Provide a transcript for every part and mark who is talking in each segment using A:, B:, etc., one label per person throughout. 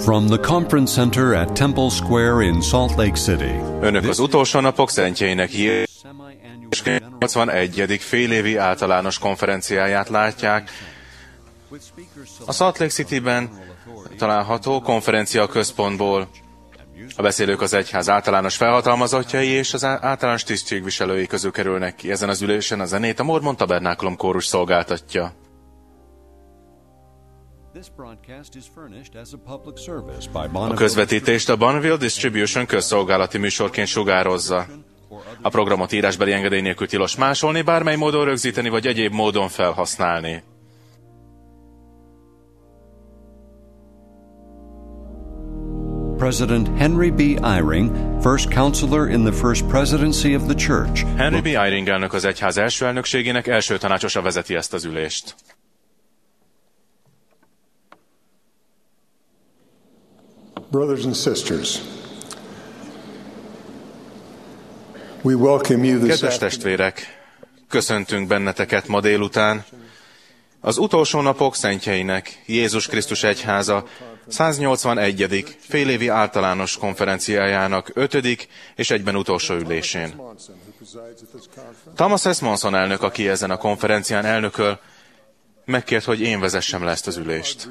A: From the Conference Center at Temple Square in Salt Lake City.
B: Önök az utolsó napok szentjeinek 81. félévi általános konferenciáját látják. A Salt Lake Cityben található konferencia központból a beszélők az egyház általános felhatalmazottjai és az általános tisztségviselői közül kerülnek ki. Ezen az ülésen a zenét a Mormon Tabernákulum kórus szolgáltatja. A közvetítést a Bonneville Distribution közszolgálati műsorként sugározza. A programot írásbeli engedély nélkül tilos másolni, bármely módon rögzíteni vagy egyéb módon felhasználni.
A: President Henry B. Eyring, first counselor in the first presidency of the church.
B: Henry B. Eyring elnök az egyház első elnökségének első tanácsosa vezeti ezt az ülést.
C: Brothers and sisters, we welcome you this
B: Kedves testvérek, köszöntünk benneteket ma délután. Az utolsó napok szentjeinek Jézus Krisztus egyháza 181. félévi általános konferenciájának 5. és egyben utolsó ülésén. Thomas S. Monson elnök, aki ezen a konferencián elnököl, megkért, hogy én vezessem le ezt az ülést.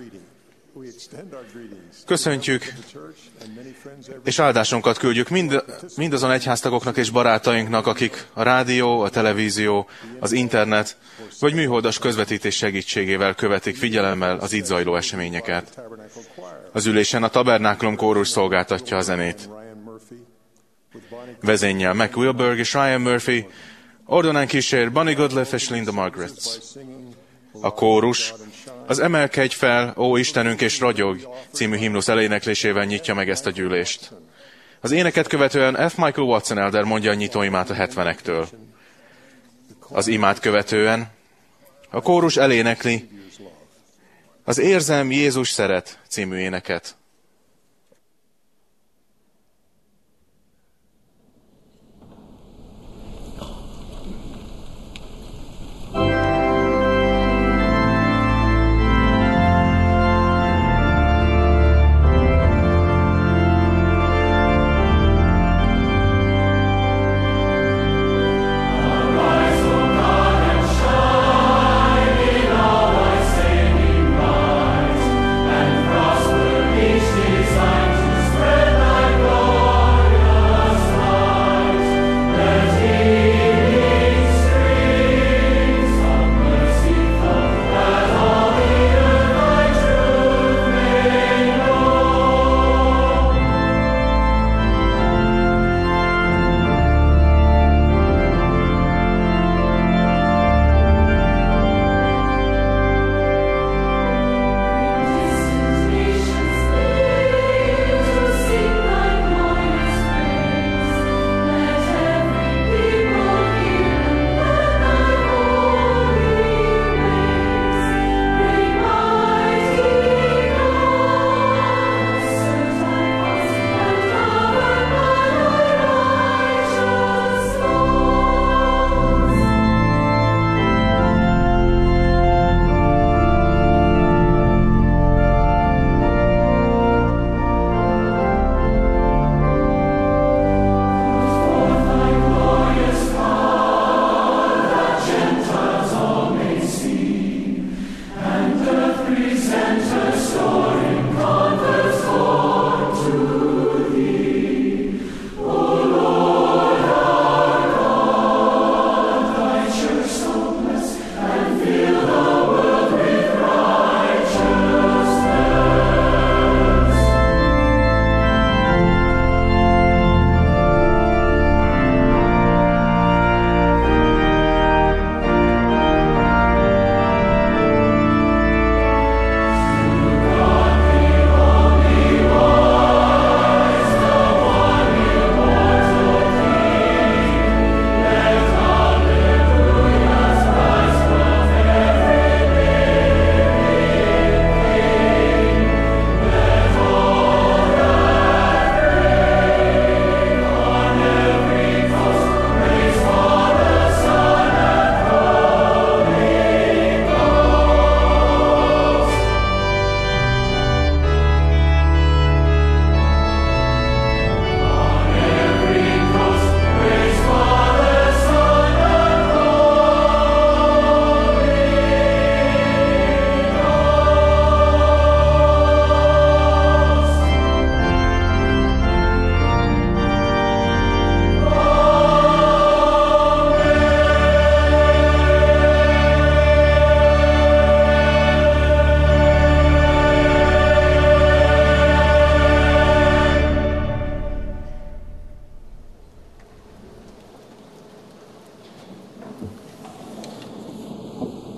B: Köszöntjük, és áldásunkat küldjük mindazon egyháztagoknak és barátainknak, akik a rádió, a televízió, az internet vagy műholdas közvetítés segítségével követik figyelemmel az itt zajló eseményeket. Az ülésen a Tabernákulum kórus szolgáltatja a zenét. Vezényel Mac Wilberg és Ryan Murphy, ordonán kísér Bonnie Goodliff és Linda Margaretz. A kórus az Emelkedj fel, ó Istenünk és ragyog című himnusz eléneklésével nyitja meg ezt a gyűlést. Az éneket követően F. Michael Watson elder mondja a nyitóimát a 70-ektől. Az imát követően a kórus elénekli az Érzem, Jézus szeret című éneket.
D: Peace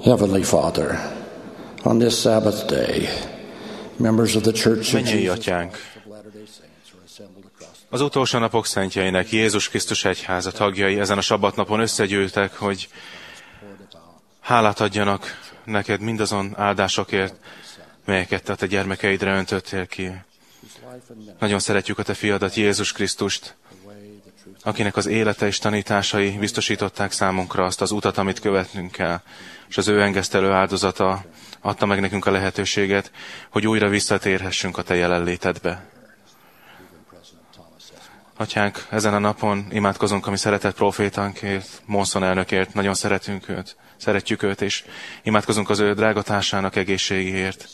D: Heavenly Father, on this Sabbath day, members of the Church of
B: Mennyei
D: Jesus
B: Atyánk,
D: Christ of Latter-day Saints are assembled across the
B: az utolsó napok szentjeinek, Jézus Krisztus egyháza tagjai ezen a sabbatnapon összegyűltek, hogy hálát adjanak neked mindazon áldásokért, melyeket te a te gyermekeidre öntöttél ki. Nagyon szeretjük a te fiadat, Jézus Krisztust, akinek az élete és tanításai biztosították számunkra azt az utat, amit követnünk kell, és az ő engesztelő áldozata adta meg nekünk a lehetőséget, hogy újra visszatérhessünk a te jelenlétedbe. Atyánk, ezen a napon imádkozunk a mi szeretett profétánkért, Monson elnökért, nagyon szeretjük őt, és imádkozunk az ő drága társának egészségéért.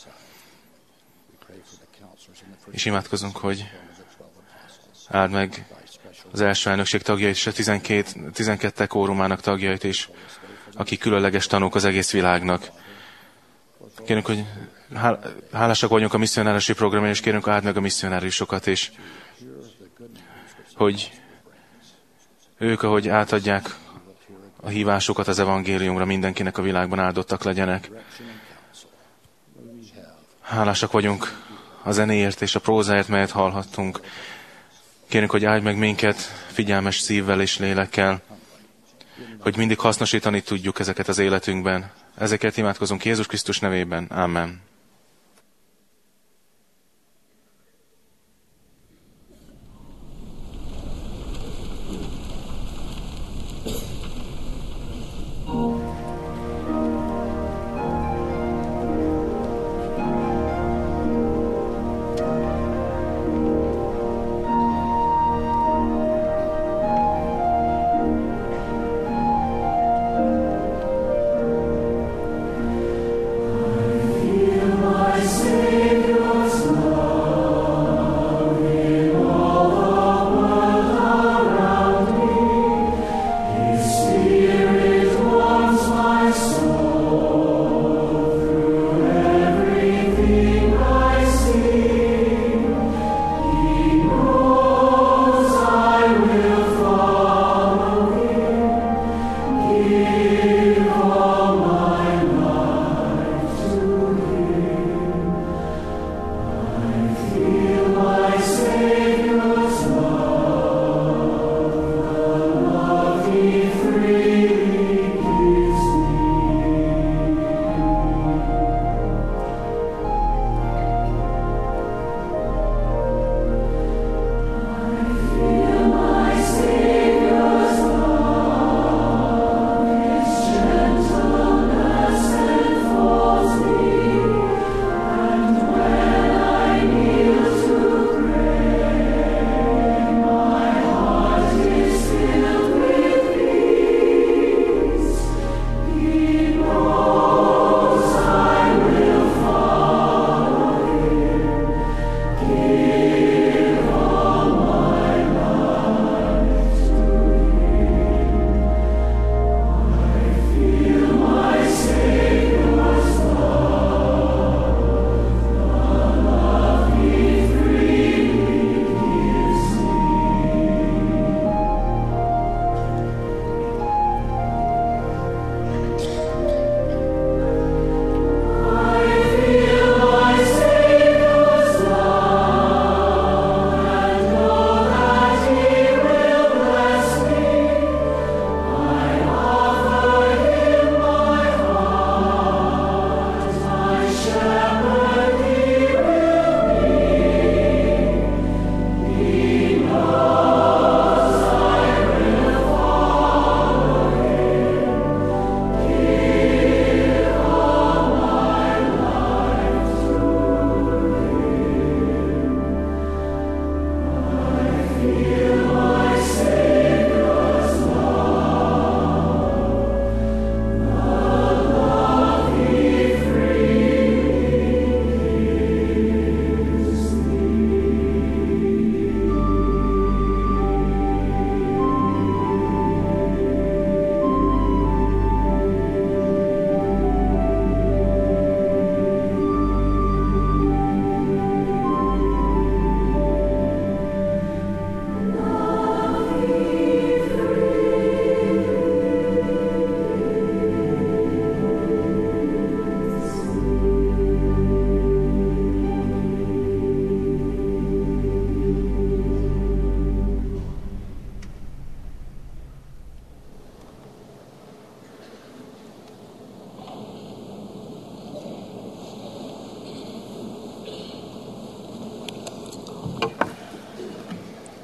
B: És imádkozunk, hogy áld meg az első elnökség tagjait és a 12 kórumának tagjait is, akik különleges tanúk az egész világnak. Kérünk, hogy hálásak vagyunk a misszionáriusi programért, és kérünk, áld meg a misszionáriusokat is, hogy ők, ahogy átadják a hívásukat az evangéliumra, mindenkinek a világban áldottak legyenek. Hálásak vagyunk a zenéért és a prózáért, melyet hallhattunk. Kérünk, hogy áldj meg minket figyelmes szívvel és lélekkel, hogy mindig hasznosítani tudjuk ezeket az életünkben. Ezeket imádkozunk Jézus Krisztus nevében. Amen.
E: Feel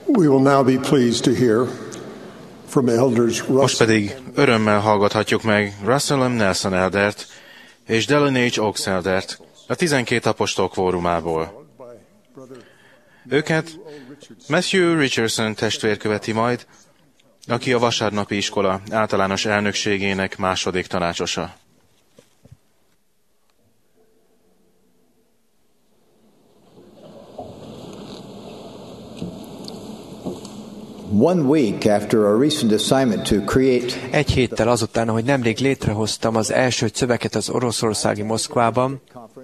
C: We will now be pleased to hear from elders
B: Most pedig örömmel hallgathatjuk meg Russell M. Nelson eldert és Delaney H. Oaks eldert a 12 apostol kvórumából. Őket Matthew Richardson testvér követi majd, aki a vasárnapi iskola általános elnökségének második tanácsosa.
E: Egy héttel azután, hogy nemrég létrehoztam az első szöveget az oroszországi Moszkvában,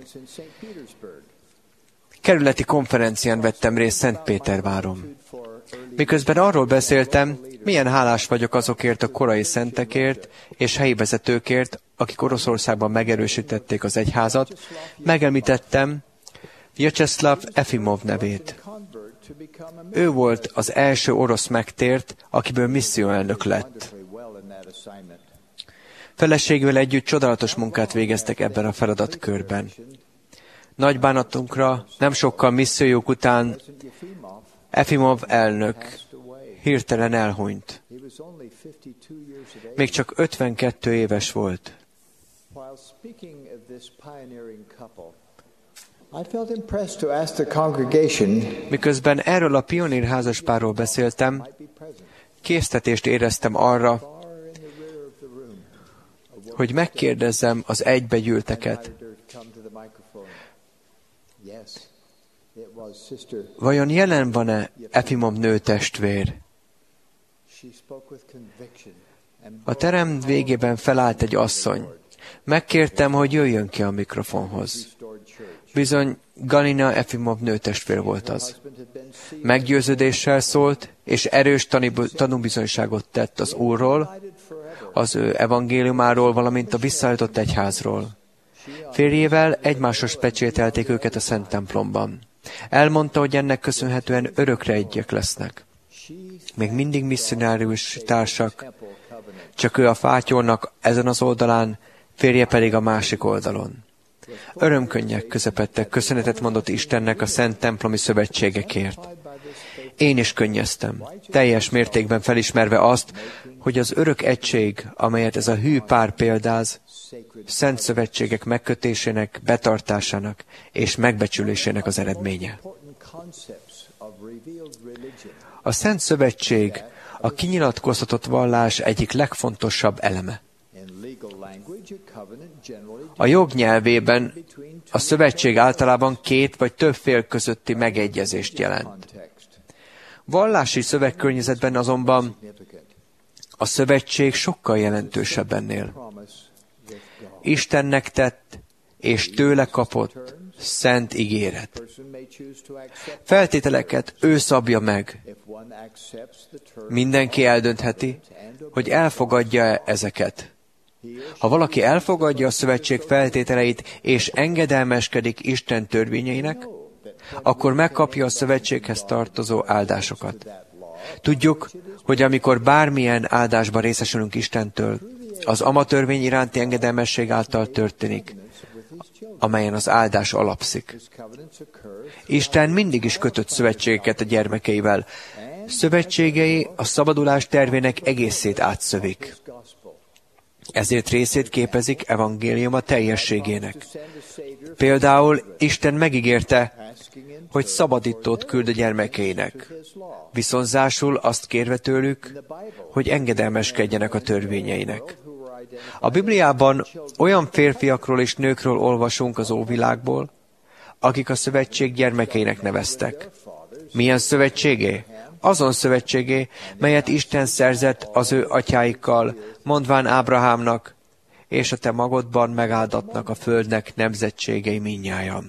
E: kerületi konferencián vettem részt Szentpéterváron. Miközben arról beszéltem, milyen hálás vagyok azokért a korai szentekért és helyi vezetőkért, akik Oroszországban megerősítették az egyházat, megemlítettem Vyacheslav Efimov nevét. Ő volt az első orosz megtért, akiből misszióelnök lett. Feleségével együtt csodálatos munkát végeztek ebben a feladatkörben. Nagy bánatunkra nem sokkal missziójuk után Efimov elnök hirtelen elhunyt. Még csak 52 éves volt. Miközben erről a pionír házaspárról beszéltem, késztetést éreztem arra, hogy megkérdezzem az egybegyűlteket. Vajon jelen van-e Efimov nőtestvér? A terem végében felállt egy asszony. Megkértem, hogy jöjjön ki a mikrofonhoz. Bizony, Galina Efimov nőtestvér volt az. Meggyőződéssel szólt, és erős tanúbizonyságot tett az Úrról, az ő evangéliumáról, valamint a visszajutott egyházról. Férjével egymáshoz pecsételték őket a Szent templomban. Elmondta, hogy ennek köszönhetően örökre egyek lesznek. Még mindig misszionárius társak, csak ő a fátyolnak ezen az oldalán, férje pedig a másik oldalon. Örömkönnyek közepette köszönetet mondott Istennek a szent templomi szövetségekért. Én is könnyeztem, teljes mértékben felismerve azt, hogy az örök egység, amelyet ez a hű pár példáz, szent szövetségek megkötésének, betartásának és megbecsülésének az eredménye. A szent szövetség a kinyilatkoztatott vallás egyik legfontosabb eleme. A jog nyelvében a szövetség általában két vagy több fél közötti megegyezést jelent. Vallási szövegkörnyezetben azonban a szövetség sokkal jelentősebb ennél. Istennek tett és tőle kapott szent ígéret. Feltételeket ő szabja meg. Mindenki eldöntheti, hogy elfogadja ezeket. Ha valaki elfogadja a szövetség feltételeit és engedelmeskedik Isten törvényeinek, akkor megkapja a szövetséghez tartozó áldásokat. Tudjuk, hogy amikor bármilyen áldásban részesülünk Istentől, az ama törvény iránti engedelmesség által történik, amelyen az áldás alapszik. Isten mindig is kötött szövetségeket a gyermekeivel. Szövetségei a szabadulás tervének egészét átszövik. Ezért részét képezik evangéliuma teljességének. Például Isten megígérte, hogy szabadítót küld a gyermekeinek. Viszonzásul azt kérve tőlük, hogy engedelmeskedjenek a törvényeinek. A Bibliában olyan férfiakról és nőkről olvasunk az óvilágból, akik a szövetség gyermekeinek neveztek. Milyen szövetségé? Azon szövetségé, melyet Isten szerzett az ő atyáikkal, mondván Ábrahámnak, és a te magodban megáldatnak a földnek nemzetségei mindnyájan.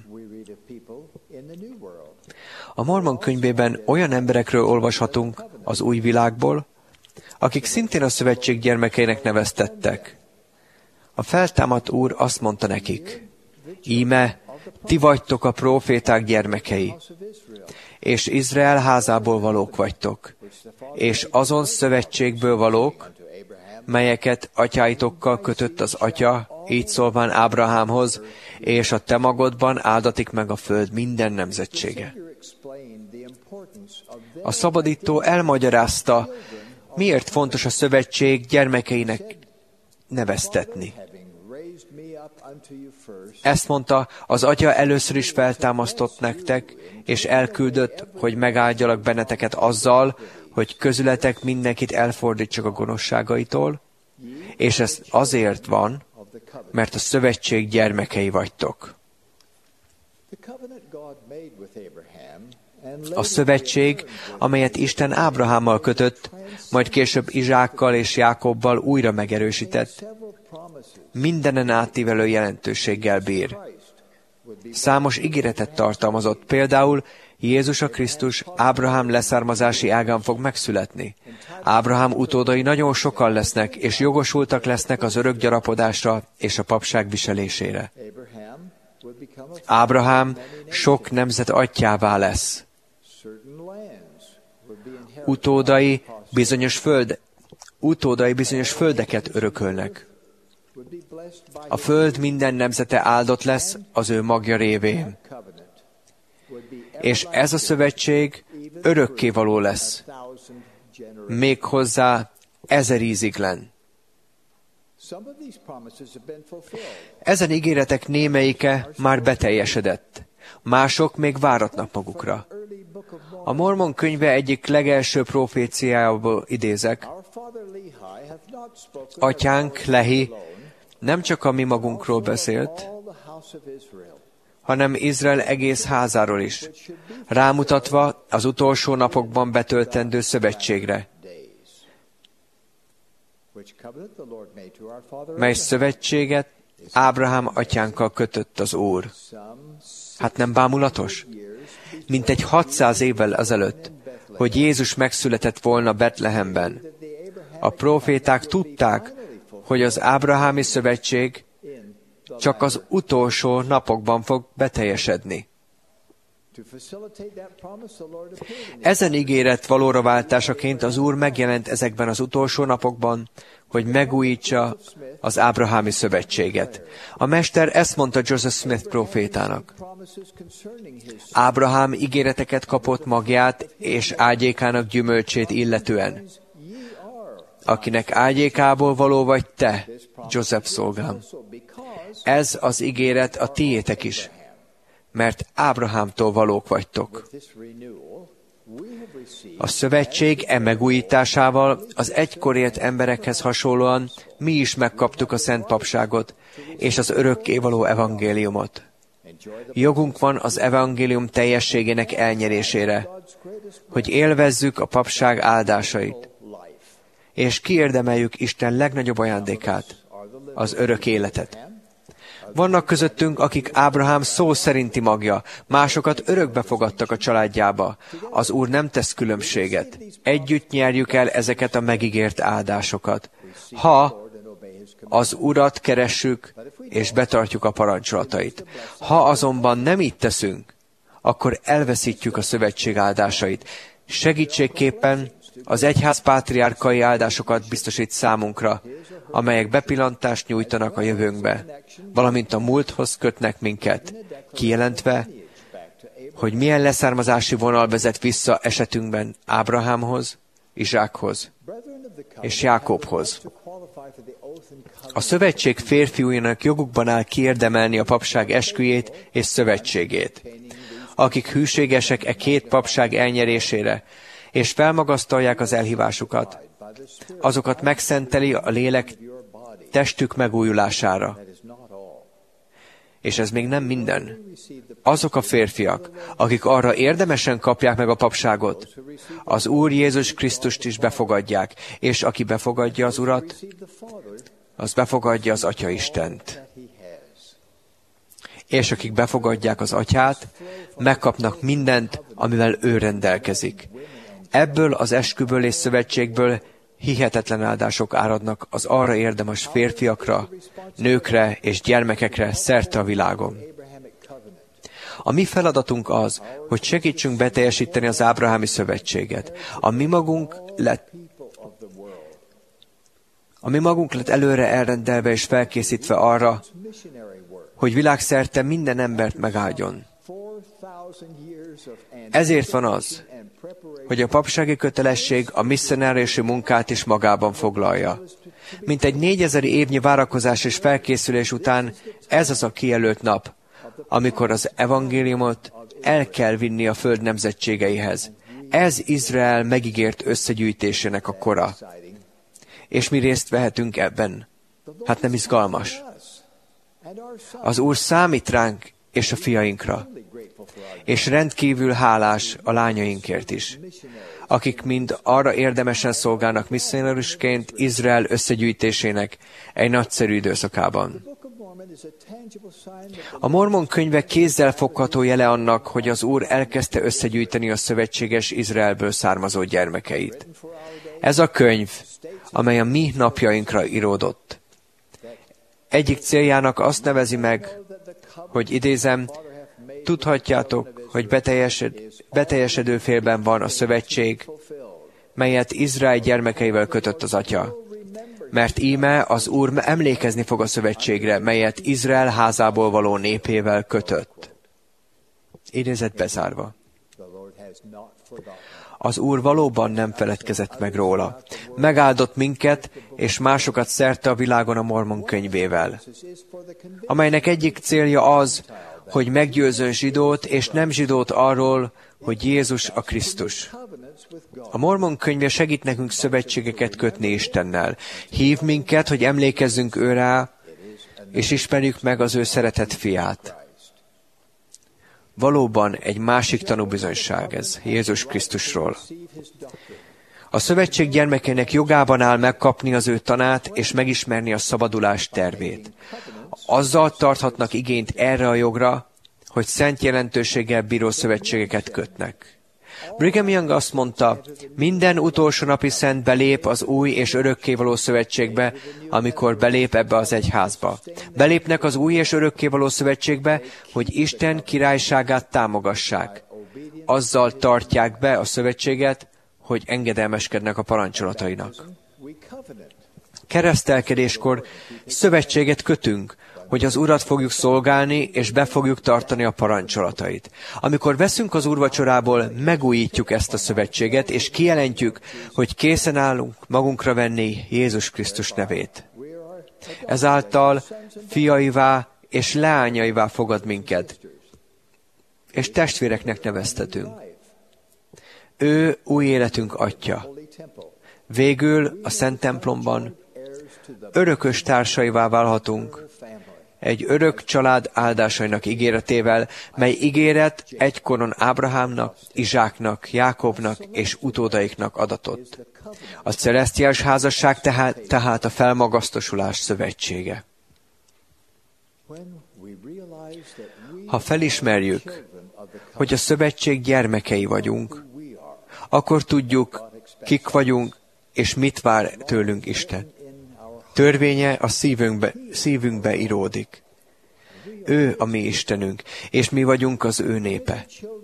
E: A Mormon könyvében olyan emberekről olvashatunk az új világból, akik szintén a szövetség gyermekeinek neveztettek. A feltámadt Úr azt mondta nekik, íme, ti vagytok a próféták gyermekei, és Izrael házából valók vagytok, és azon szövetségből valók, melyeket atyáitokkal kötött az atya, így szólván Ábrahámhoz, és a te magodban áldatik meg a föld minden nemzetsége. A szabadító elmagyarázta, miért fontos a szövetség gyermekeinek neveztetni. Ezt mondta, az Atya először is feltámasztott nektek, és elküldött, hogy megáldjalak benneteket azzal, hogy közületek mindenkit elfordítsak a gonoszságaitól, és ez azért van, mert a szövetség gyermekei vagytok. A szövetség, amelyet Isten Ábrahámmal kötött, majd később Izsákkal és Jákobbal újra megerősített, mindenen átívelő jelentőséggel bír. Számos ígéretet tartalmazott, például Jézus a Krisztus Ábrahám leszármazási ágán fog megszületni. Ábrahám utódai nagyon sokan lesznek, és jogosultak lesznek az örök gyarapodásra és a papság viselésére. Ábrahám sok nemzet atyjává lesz. Utódai bizonyos földeket örökölnek. A föld minden nemzete áldott lesz az ő magja révén. És ez a szövetség örökkévaló lesz, méghozzá 1000 íziglen. Ezen ígéretek némelyike már beteljesedett, mások még váratnak magukra. A Mormon könyve egyik legelső proféciájából idézek. Atyánk Lehi nem csak a mi magunkról beszélt, hanem Izrael egész házáról is, rámutatva az utolsó napokban betöltendő szövetségre, mely szövetséget Ábrahám atyánkkal kötött az Úr. Hát nem bámulatos? Mintegy 600 évvel ezelőtt, hogy Jézus megszületett volna Betlehemben. A próféták tudták, hogy az ábrahámi szövetség csak az utolsó napokban fog beteljesedni. Ezen ígéret valóra váltásaként az Úr megjelent ezekben az utolsó napokban, hogy megújítsa az ábrahámi szövetséget. A mester ezt mondta Joseph Smith prófétának. Ábrahám ígéreteket kapott magját és ágyékának gyümölcsét illetően. Akinek ágyékából való vagy te, Joseph szolgám. Ez az ígéret a tiétek is, mert Ábrahámtól valók vagytok. A szövetség megújításával az egykor élt emberekhez hasonlóan mi is megkaptuk a szent papságot és az örökkévaló evangéliumot. Jogunk van az evangélium teljességének elnyerésére, hogy élvezzük a papság áldásait, és kiérdemeljük Isten legnagyobb ajándékát, az örök életet. Vannak közöttünk, akik Ábrahám szó szerinti magja, másokat örökbe fogadtak a családjába. Az Úr nem tesz különbséget. Együtt nyerjük el ezeket a megígért áldásokat. Ha az Urat keressük, és betartjuk a parancsolatait. Ha azonban nem így teszünk, akkor elveszítjük a szövetség áldásait. Segítségképpen az egyház pátriárkai áldásokat biztosít számunkra, amelyek bepillantást nyújtanak a jövőnkbe, valamint a múlthoz kötnek minket, kijelentve, hogy milyen leszármazási vonal vezet vissza esetünkben Ábrahámhoz, Izsákhoz és Jákobhoz. A szövetség férfiújának jogukban áll kiérdemelni a papság esküjét és szövetségét, akik hűségesek e két papság elnyerésére, és felmagasztalják az elhívásukat. Azokat megszenteli a lélek testük megújulására. És ez még nem minden. Azok a férfiak, akik arra érdemesen kapják meg a papságot, az Úr Jézus Krisztust is befogadják, és aki befogadja az Urat, az befogadja az Atya Istent. És akik befogadják az Atyát, megkapnak mindent, amivel ő rendelkezik. Ebből az esküből és szövetségből hihetetlen áldások áradnak az arra érdemes férfiakra, nőkre és gyermekekre szerte a világon. A mi feladatunk az, hogy segítsünk beteljesíteni az ábrahámi szövetséget. A mi magunk lett előre elrendelve és felkészítve arra, hogy világszerte minden embert megáldjon. Ezért van az, hogy a papsági kötelesség a misszionáriusi munkát is magában foglalja. Mint egy 4000 évnyi várakozás és felkészülés után ez az a kijelölt nap, amikor az evangéliumot el kell vinni a föld nemzetségeihez. Ez Izrael megígért összegyűjtésének a kora. És mi részt vehetünk ebben? Hát nem izgalmas? Az Úr számít ránk és a fiainkra, és rendkívül hálás a lányainkért is, akik mind arra érdemesen szolgálnak misszionárusként Izrael összegyűjtésének egy nagyszerű időszakában. A Mormon könyve kézzelfogható jele annak, hogy az Úr elkezdte összegyűjteni a szövetséges Izraelből származó gyermekeit. Ez a könyv, amely a mi napjainkra íródott. Egyik céljának azt nevezi meg, hogy idézem, tudhatjátok, hogy beteljesedő félben van a szövetség, melyet Izrael gyermekeivel kötött az Atya. Mert íme az Úr emlékezni fog a szövetségre, melyet Izrael házából való népével kötött. Idézet bezárva. Az Úr valóban nem feledkezett meg róla. Megáldott minket és másokat szerte a világon a Mormon könyvével, amelynek egyik célja az, hogy meggyőzzön zsidót és nem zsidót arról, hogy Jézus a Krisztus. A Mormon könyve segít nekünk szövetségeket kötni Istennel. Hív minket, hogy emlékezzünk ő rá, és ismerjük meg az ő szeretett fiát. Valóban egy másik tanúbizonyság ez, Jézus Krisztusról. A szövetség gyermekének jogában áll megkapni az ő tanát és megismerni a szabadulás tervét. Azzal tarthatnak igényt erre a jogra, hogy szent jelentőséggel bíró szövetségeket kötnek. Brigham Young azt mondta, minden utolsó napi szent belép az új és örökkévaló szövetségbe, amikor belép ebbe az egyházba. Belépnek az új és örökkévaló szövetségbe, hogy Isten királyságát támogassák. Azzal tartják be a szövetséget, hogy engedelmeskednek a parancsolatainak. Keresztelkedéskor szövetséget kötünk, hogy az Urat fogjuk szolgálni, és be fogjuk tartani a parancsolatait. Amikor veszünk az úrvacsorából, megújítjuk ezt a szövetséget, és kijelentjük, hogy készen állunk magunkra venni Jézus Krisztus nevét. Ezáltal fiaivá és leányaivá fogad minket, és testvéreknek neveztetünk. Ő új életünk atya. Végül a Szent templomban örökös társaivá válhatunk, egy örök család áldásainak ígéretével, mely ígéret egykoron Ábrahámnak, Izsáknak, Jákobnak és utódaiknak adatott. A celesztiális házasság tehát a felmagasztosulás szövetsége. Ha felismerjük, hogy a szövetség gyermekei vagyunk, akkor tudjuk, kik vagyunk, és mit vár tőlünk Isten. Törvénye a szívünkbe íródik. Ő a mi Istenünk, és mi vagyunk az ő népe.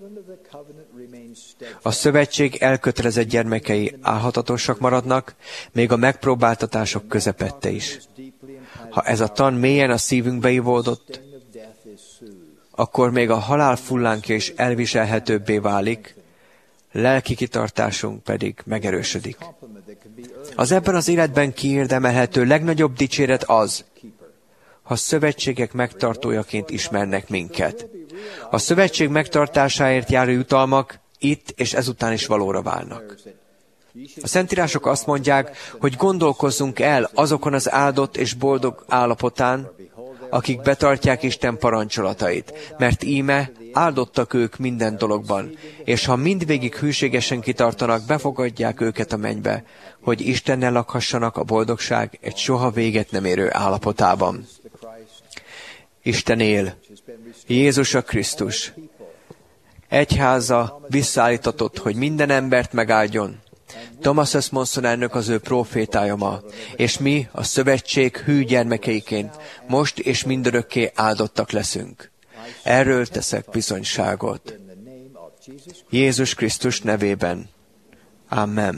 E: A szövetség elkötelezett gyermekei álhatatosak maradnak, még a megpróbáltatások közepette is. Ha ez a tan mélyen a szívünkbe ivódott, akkor még a halál fullánkja is elviselhetőbbé válik, lelki kitartásunk pedig megerősödik. Az ebben az életben kiérdemelhető legnagyobb dicséret az, ha szövetségek megtartójaként ismernek minket. A szövetség megtartásáért járó jutalmak itt és ezután is valóra válnak. A Szentírások azt mondják, hogy gondolkozzunk el azokon az áldott és boldog állapotán, akik betartják Isten parancsolatait, mert íme áldottak ők minden dologban, és ha mindvégig hűségesen kitartanak, befogadják őket a mennybe, hogy Istennel lakhassanak a boldogság egy soha véget nem érő állapotában. Isten él, Jézus a Krisztus. Egyháza visszaállítatott, hogy minden embert megáldjon. Thomas Esmonson elnök az ő profétája ma, és mi a szövetség hű gyermekeiként most és mindörökké áldottak leszünk. Erről teszek bizonyságot. Jézus Krisztus nevében. Amen.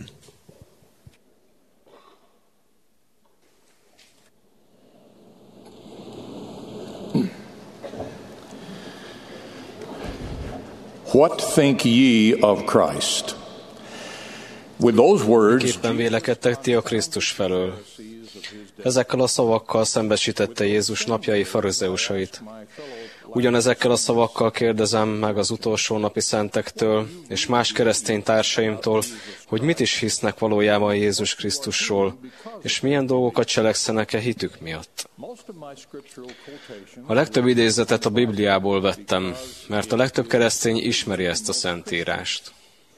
F: What think ye of Christ? With those words,
G: Képpen vélekedtek ti a Krisztus felől. Ezekkel a szavakkal szembesítette Jézus napjai farizeusait. Ugyanezekkel a szavakkal kérdezem meg az utolsó napi szentektől és más keresztény társaimtól, hogy mit is hisznek valójában Jézus Krisztusról, és milyen dolgokat cselekszenek-e hitük miatt. A legtöbb idézetet a Bibliából vettem, mert a legtöbb keresztény ismeri ezt a szentírást.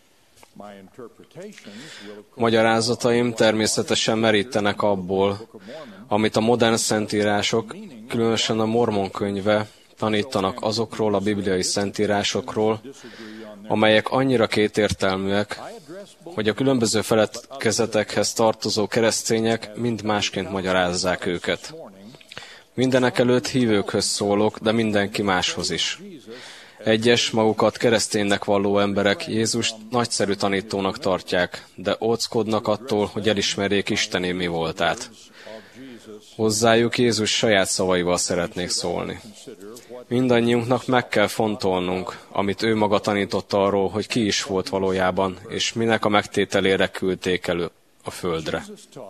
G: Magyarázataim természetesen merítenek abból, amit a modern szentírások, különösen a Mormon könyve tanítanak azokról a bibliai szentírásokról, amelyek annyira kétértelműek, hogy a különböző felekezetekhez tartozó keresztények mind másként magyarázzák őket. Mindenekelőtt hívőkhöz szólok, de mindenki máshoz is. Egyes magukat kereszténynek valló emberek Jézust nagyszerű tanítónak tartják, de óckodnak attól, hogy elismerjék Istené mi voltát. Hozzájuk Jézus saját szavaival szeretnék szólni. Mindannyiunknak meg kell fontolnunk, amit ő maga tanított arról, hogy ki is volt valójában, és minek a megtételére küldték elő a földre.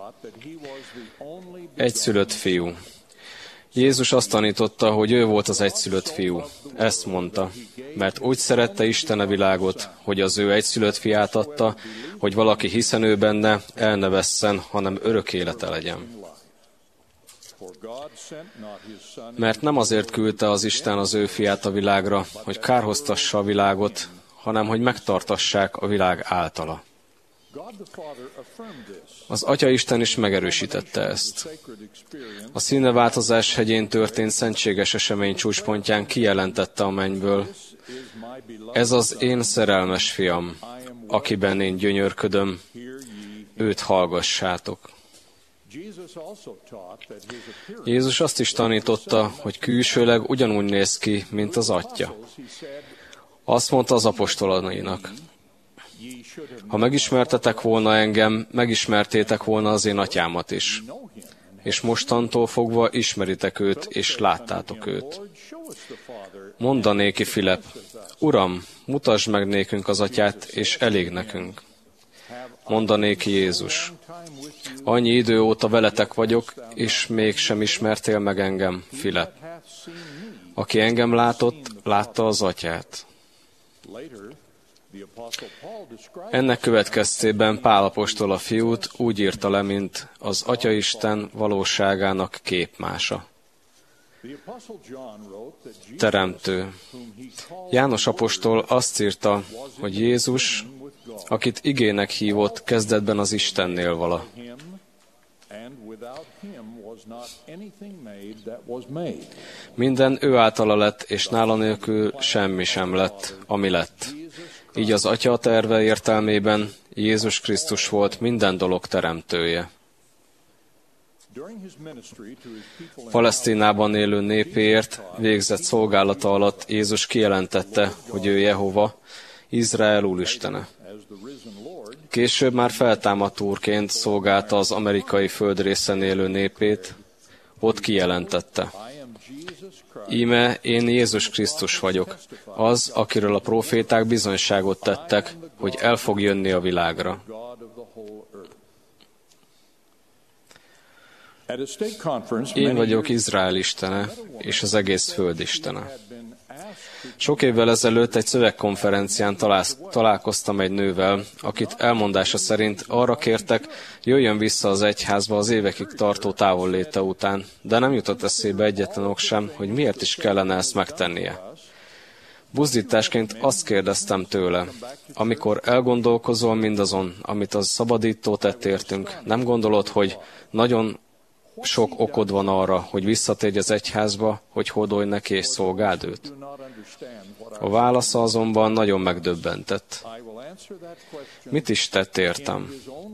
G: Egyszülött fiú. Jézus azt tanította, hogy ő volt az egyszülött fiú. Ezt mondta, mert úgy szerette Isten a világot, hogy az ő egyszülött fiát adta, hogy valaki hiszen ő benne, el ne vesszen, hanem örök élete legyen. Mert nem azért küldte az Isten az ő fiát a világra, hogy kárhoztassa a világot, hanem hogy megtartassák a világ általa. Az Atya Isten is megerősítette ezt. A színeváltozás hegyén történt szentséges esemény csúcspontján kijelentette a mennyből: ez az én szerelmes fiam, akiben én gyönyörködöm, őt hallgassátok. Jézus azt is tanította, hogy külsőleg ugyanúgy néz ki, mint az Atya. Azt mondta az apostolainak: ha megismertetek volna engem, megismertétek volna az én atyámat is. És mostantól fogva ismeritek őt, és láttátok őt. Mondanéki Filip: Uram, mutasd meg nékünk az atyát, és elég nekünk. Mondanéki Jézus: annyi idő óta veletek vagyok, és mégsem ismertél meg engem, Filip. Aki engem látott, látta az atyát. Ennek következtében Pál apostol a fiút úgy írta le, mint az Atyaisten valóságának képmása. Teremtő. János apostol azt írta, hogy Jézus, akit igének hívott, kezdetben az Istennél vala. Minden ő általa lett, és nála nélkül semmi sem lett, ami lett. Így az Atya terve értelmében Jézus Krisztus volt minden dolog teremtője. Palesztinában élő népéért végzett szolgálata alatt Jézus kijelentette, hogy ő Jehova, Izrael úristene. Később már feltámadt úrként szolgálta az amerikai földrészen élő népét, ott kijelentette: íme én Jézus Krisztus vagyok, az, akiről a próféták bizonyságot tettek, hogy el fog jönni a világra. Én vagyok Izrael istene, és az egész föld istene. Sok évvel ezelőtt egy szövegkonferencián találkoztam egy nővel, akit elmondása szerint arra kértek, jöjjön vissza az egyházba az évekig tartó távolléte után, de nem jutott eszébe egyetlen ok sem, hogy miért is kellene ezt megtennie. Buzdításként azt kérdeztem tőle: amikor elgondolkozol mindazon, amit a szabadító tett értünk, nem gondolod, hogy nagyon sok okod van arra, hogy visszatérj az egyházba, hogy hódolj neki és szolgáld őt? A válasza azonban nagyon megdöbbentett. Mit is tett értem?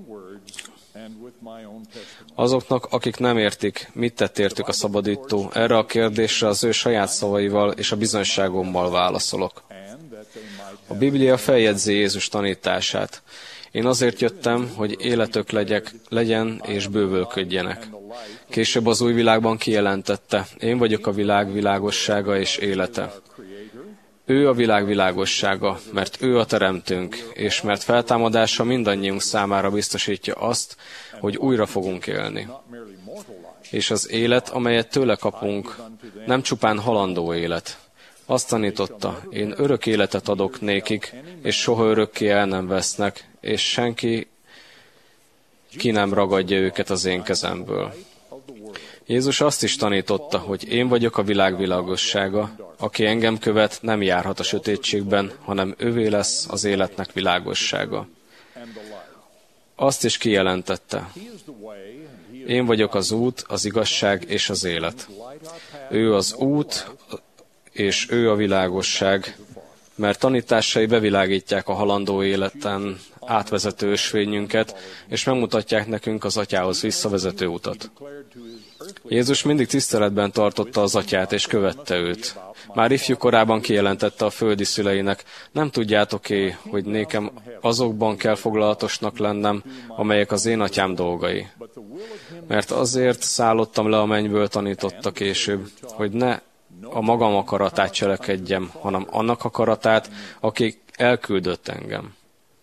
G: Azoknak, akik nem értik, mit tett értük a szabadító, erre a kérdésre az ő saját szavaival és a bizonyságommal válaszolok. A Biblia feljegyzi Jézus tanítását. Én azért jöttem, hogy életök legyen és bővölködjenek. Később az új világban kijelentette: én vagyok a világ világossága és élete. Ő a világ világossága, mert ő a teremtőnk, és mert feltámadása mindannyiunk számára biztosítja azt, hogy újra fogunk élni. És az élet, amelyet tőle kapunk, nem csupán halandó élet. Azt tanította, én örök életet adok nékik, és soha örökké el nem vesznek, és senki ki nem ragadja őket az én kezemből. Jézus azt is tanította, hogy én vagyok a világ világossága, aki engem követ, nem járhat a sötétségben, hanem övé lesz az életnek világossága. Azt is kijelentette, én vagyok az út, az igazság és az élet. Ő az út, és ő a világosság, mert tanításai bevilágítják a halandó életen átvezető ösvényünket, és megmutatják nekünk az Atyához visszavezető utat. Jézus mindig tiszteletben tartotta az Atyát, és követte őt. Már ifjú korában kijelentette a földi szüleinek, nem tudjátok-é, hogy nékem azokban kell foglalatosnak lennem, amelyek az én atyám dolgai. Mert azért szállottam le a mennyből, tanította később, hogy ne a magam akaratát cselekedjem, hanem annak akaratát, aki elküldött engem.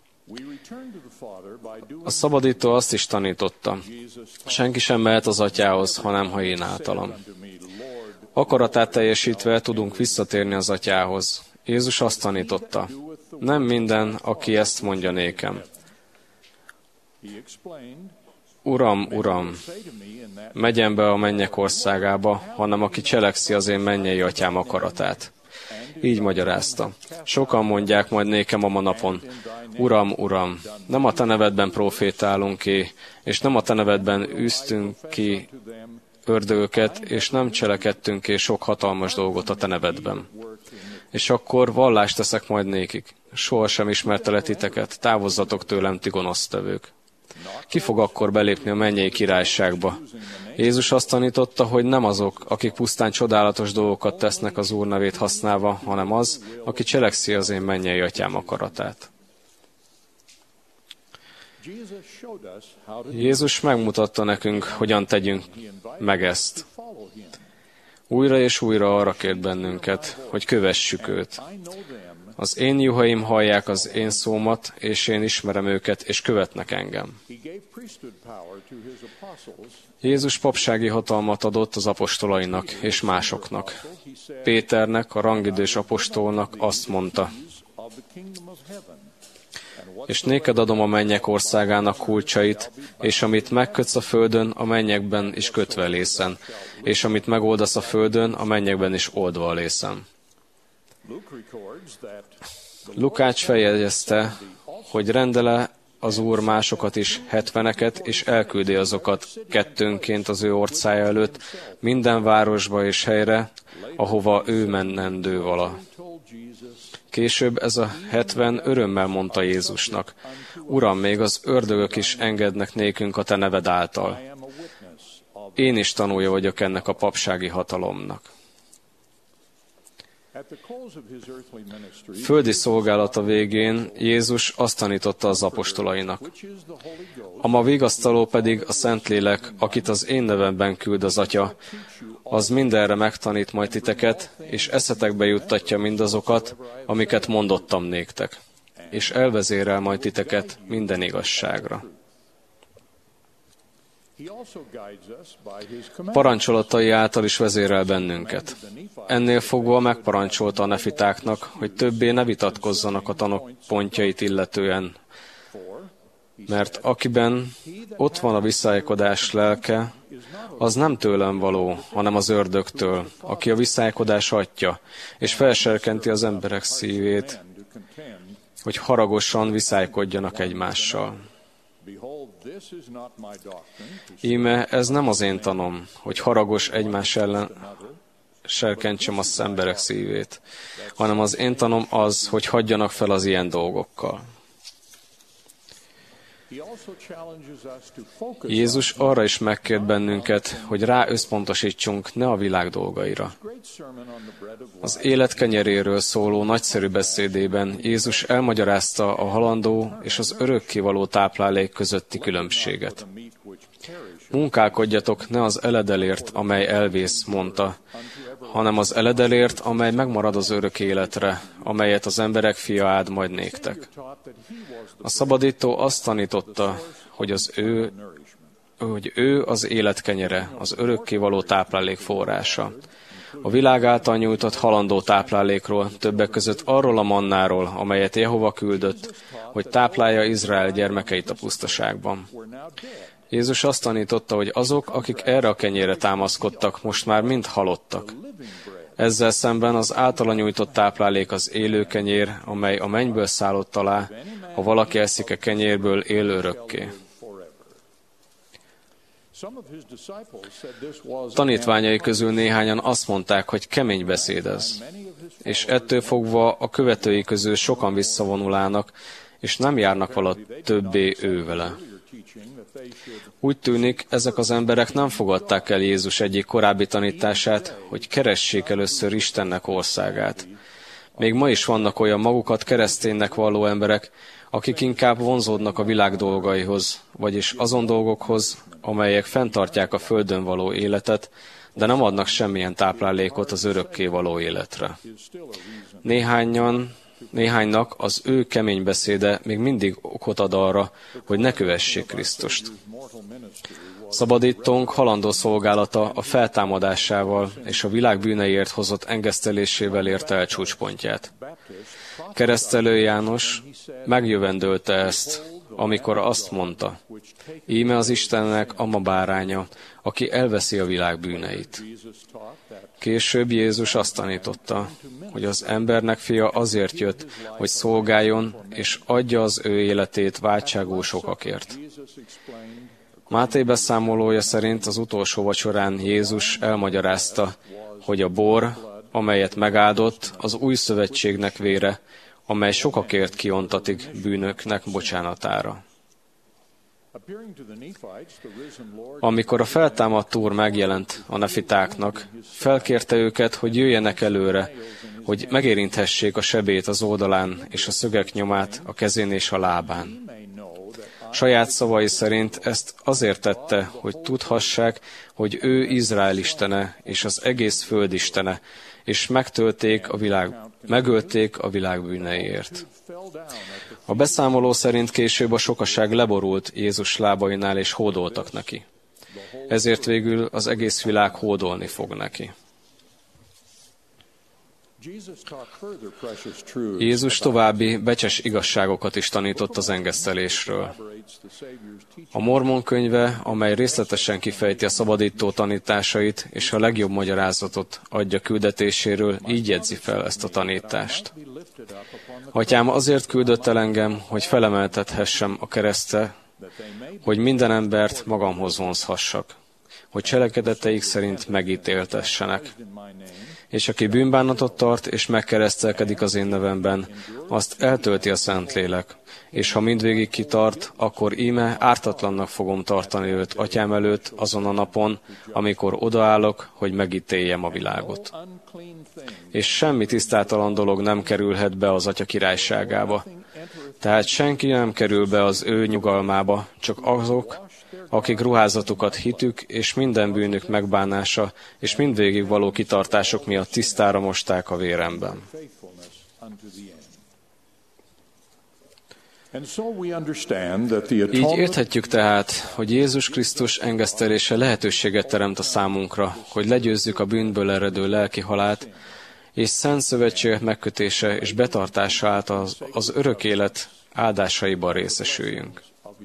G: A szabadító azt is tanította, senki sem mehet az Atyához, hanem ha én általam. Akaratát teljesítve tudunk visszatérni az Atyához. Jézus azt tanította, nem minden, aki ezt mondja nékem. Uram, Uram, megyen be a mennyek országába, hanem aki cselekszi az én mennyei atyám akaratát. Így magyarázta. Sokan mondják majd nékem a manapon, Uram, Uram, nem a te nevedben profétálunk-é, és nem a te nevedben űztünk ki ördögöket, és nem cselekedtünk-é sok hatalmas dolgot a te nevedben. És akkor vallást teszek majd nékik. Sohasem ismertelek titeket, távozzatok tőlem, ti gonosztevők. Ki fog akkor belépni a mennyei királyságba? Jézus azt tanította, hogy nem azok, akik pusztán csodálatos dolgokat tesznek az Úr nevét használva, hanem az, aki cselekszi az én mennyei atyám akaratát. Jézus megmutatta nekünk, hogyan tegyünk meg ezt. Újra és újra arra kért bennünket, hogy kövessük őt. Az én juhaim hallják az én szómat, és én ismerem őket, és követnek engem. Jézus papsági hatalmat adott az apostolainak és másoknak. Péternek, a rangidős apostolnak azt mondta, és néked adom a mennyek országának kulcsait, és amit megkötsz a földön, a mennyekben is kötve lészen, és amit megoldasz a földön, a mennyekben is oldva lészen. Lukács feljegyezte, hogy rendele az Úr másokat is, 70-eket, és elküldi azokat kettőnként az ő orcája előtt, minden városba és helyre, ahova ő mennendő vala. Később ez a 70 örömmel mondta Jézusnak, Uram, még az ördögök is engednek nékünk a te neved által. Én is tanulja vagyok ennek a papsági hatalomnak. Földi szolgálata végén Jézus azt tanította az apostolainak. A ma vigasztaló pedig a Szentlélek, akit az én nevemben küld az Atya, az mindenre megtanít majd titeket, és eszetekbe juttatja mindazokat, amiket mondottam néktek, és elvezérel majd titeket minden igazságra. Parancsolatai által is vezérel bennünket. Ennél fogva megparancsolta a nefitáknak, hogy többé ne vitatkozzanak a tanok pontjait illetően, mert akiben ott van a viszálykodás lelke, az nem tőlem való, hanem az ördögtől, aki a viszálykodás atya, és felserkenti az emberek szívét, hogy haragosan viszálykodjanak egymással. Íme ez nem az én tanom, hogy haragos egymás ellen serkentsem az emberek szívét, hanem az én tanom az, hogy hagyjanak fel az ilyen dolgokkal. Jézus arra is megkért bennünket, hogy rá összpontosítsunk, ne a világ dolgaira. Az élet kenyeréről szóló nagyszerű beszédében Jézus elmagyarázta a halandó és az örökkévaló táplálék közötti különbséget. Munkálkodjatok ne az eledelért, amely elvész, mondta, hanem az eledelért, amely megmarad az örök életre, amelyet az emberek fia áld majd néktek. A szabadító azt tanította, hogy ő az élet kenyere, az örökkévaló táplálék forrása. A világ által nyújtott halandó táplálékról, többek között arról a mannáról, amelyet Jehova küldött, hogy táplálja Izrael gyermekeit a pusztaságban. Jézus azt tanította, hogy azok, akik erre a kenyérre támaszkodtak, most már mind halottak. Ezzel szemben az általa nyújtott táplálék az élő kenyér, amely a mennyből szállott alá, ha valaki eszik a kenyérből, él örökké. Tanítványai közül néhányan azt mondták, hogy kemény beszéd ez, és ettől fogva a követői közül sokan visszavonulának, és nem járnak vala többé ő vele. Úgy tűnik, ezek az emberek nem fogadták el Jézus egyik korábbi tanítását, hogy keressék először Istennek országát. Még ma is vannak olyan magukat kereszténynek valló emberek, akik inkább vonzódnak a világ dolgaihoz, vagyis azon dolgokhoz, amelyek fenntartják a földön való életet, de nem adnak semmilyen táplálékot az örökké való életre. Néhánynak az ő kemény beszéde még mindig okot ad arra, hogy ne kövessék Krisztust. Szabadítónk halandó szolgálata a feltámadásával és a világ bűneiért hozott engesztelésével érte el csúcspontját. Keresztelő János megjövendölte ezt, amikor azt mondta: íme az Istennek a báránya, aki elveszi a világ bűneit. Később Jézus azt tanította, hogy az embernek fia azért jött, hogy szolgáljon, és adja az ő életét váltságú sokakért. Máté beszámolója szerint az utolsó vacsorán Jézus elmagyarázta, hogy a bor, amelyet megáldott, az új szövetségnek vére, amely sokakért kiontatik bűnöknek bocsánatára. Amikor a feltámadt Úr megjelent a nefitáknak, felkérte őket, hogy jöjjenek előre, hogy megérinthessék a sebét az oldalán és a szögek nyomát a kezén és a lábán. Saját szavai szerint ezt azért tette, hogy tudhassák, hogy ő Izrael istene és az egész föld istene, és megölték a világ bűneiért. A beszámoló szerint később a sokaság leborult Jézus lábainál, és hódoltak neki. Ezért végül az egész világ hódolni fog neki. Jézus további becses igazságokat is tanított az engesztelésről. A Mormon könyve, amely részletesen kifejti a szabadító tanításait és a legjobb magyarázatot adja küldetéséről, így jegyzi fel ezt a tanítást. Atyám azért küldött el engem, hogy felemeltethessem a keresztre, hogy minden embert magamhoz vonzhassak, hogy cselekedeteik szerint megítéltessenek. És aki bűnbánatot tart, és megkeresztelkedik az én nevemben, azt eltölti a Szentlélek. És ha mindvégig kitart, akkor íme ártatlannak fogom tartani őt Atyám előtt azon a napon, amikor odaállok, hogy megítéljem a világot. És semmi tisztátalan dolog nem kerülhet be az Atya királyságába. Tehát senki nem kerül be az ő nyugalmába, csak azok, akik ruházatukat hitük, és minden bűnük megbánása, és mindvégig való kitartások miatt tisztára mosták a véremben. Így érthetjük tehát, hogy Jézus Krisztus engesztelése lehetőséget teremt a számunkra, hogy legyőzzük a bűnből eredő lelki halált, és szent szövetségek megkötése és betartása által az örök élet áldásaiban részesüljünk.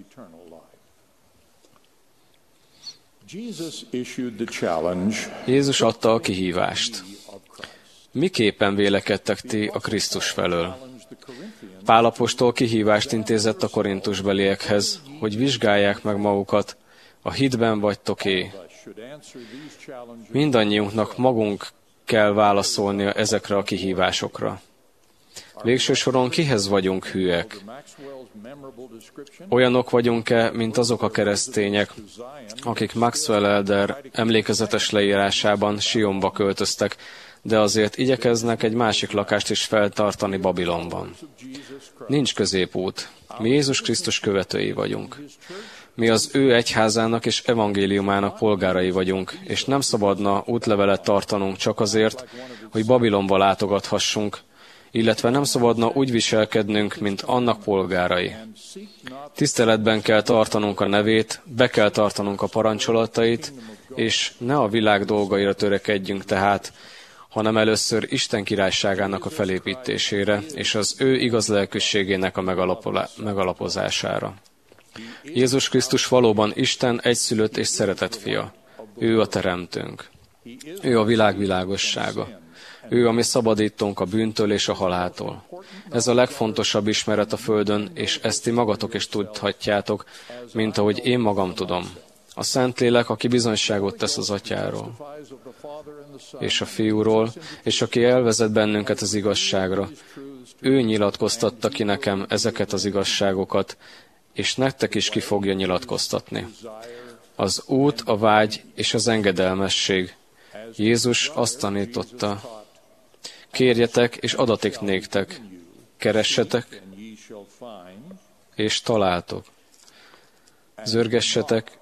G: Jézus adta a kihívást. Miképpen vélekedtek ti a Krisztus felől? Pál apostol kihívást intézett a korintusbeliekhez, hogy vizsgálják meg magukat, a hitben vagytok-é. Mindannyiunknak magunk kell válaszolnia ezekre a kihívásokra. Végső soron kihez vagyunk hűek? Olyanok vagyunk-e, mint azok a keresztények, akik Maxwell Elder emlékezetes leírásában Sionba költöztek, de azért igyekeznek egy másik lakást is feltartani Babilonban. Nincs középút. Mi Jézus Krisztus követői vagyunk. Mi az ő egyházának és evangéliumának polgárai vagyunk, és nem szabadna útlevelet tartanunk csak azért, hogy Babilonba látogathassunk, illetve nem szabadna úgy viselkednünk, mint annak polgárai. Tiszteletben kell tartanunk a nevét, be kell tartanunk a parancsolatait, és ne a világ dolgaira törekedjünk tehát, hanem először Isten királyságának a felépítésére, és az ő igaz lelkűségének a megalapozására. Jézus Krisztus valóban Isten egyszülött és szeretett fia. Ő a teremtőnk. Ő a világ világossága. Ő a mi szabadítónk a bűntől és a haláltól. Ez a legfontosabb ismeret a Földön, és ezt ti magatok is tudhatjátok, mint ahogy én magam tudom. A Szentlélek, aki bizonyságot tesz az Atyáról és a Fiúról, és aki elvezet bennünket az igazságra. Ő nyilatkoztatta ki nekem ezeket az igazságokat, és nektek is ki fogja nyilatkoztatni. Az út, a vágy és az engedelmesség. Jézus azt tanította: kérjetek, és adatik néktek, keressetek, és találtok. Zörgessetek,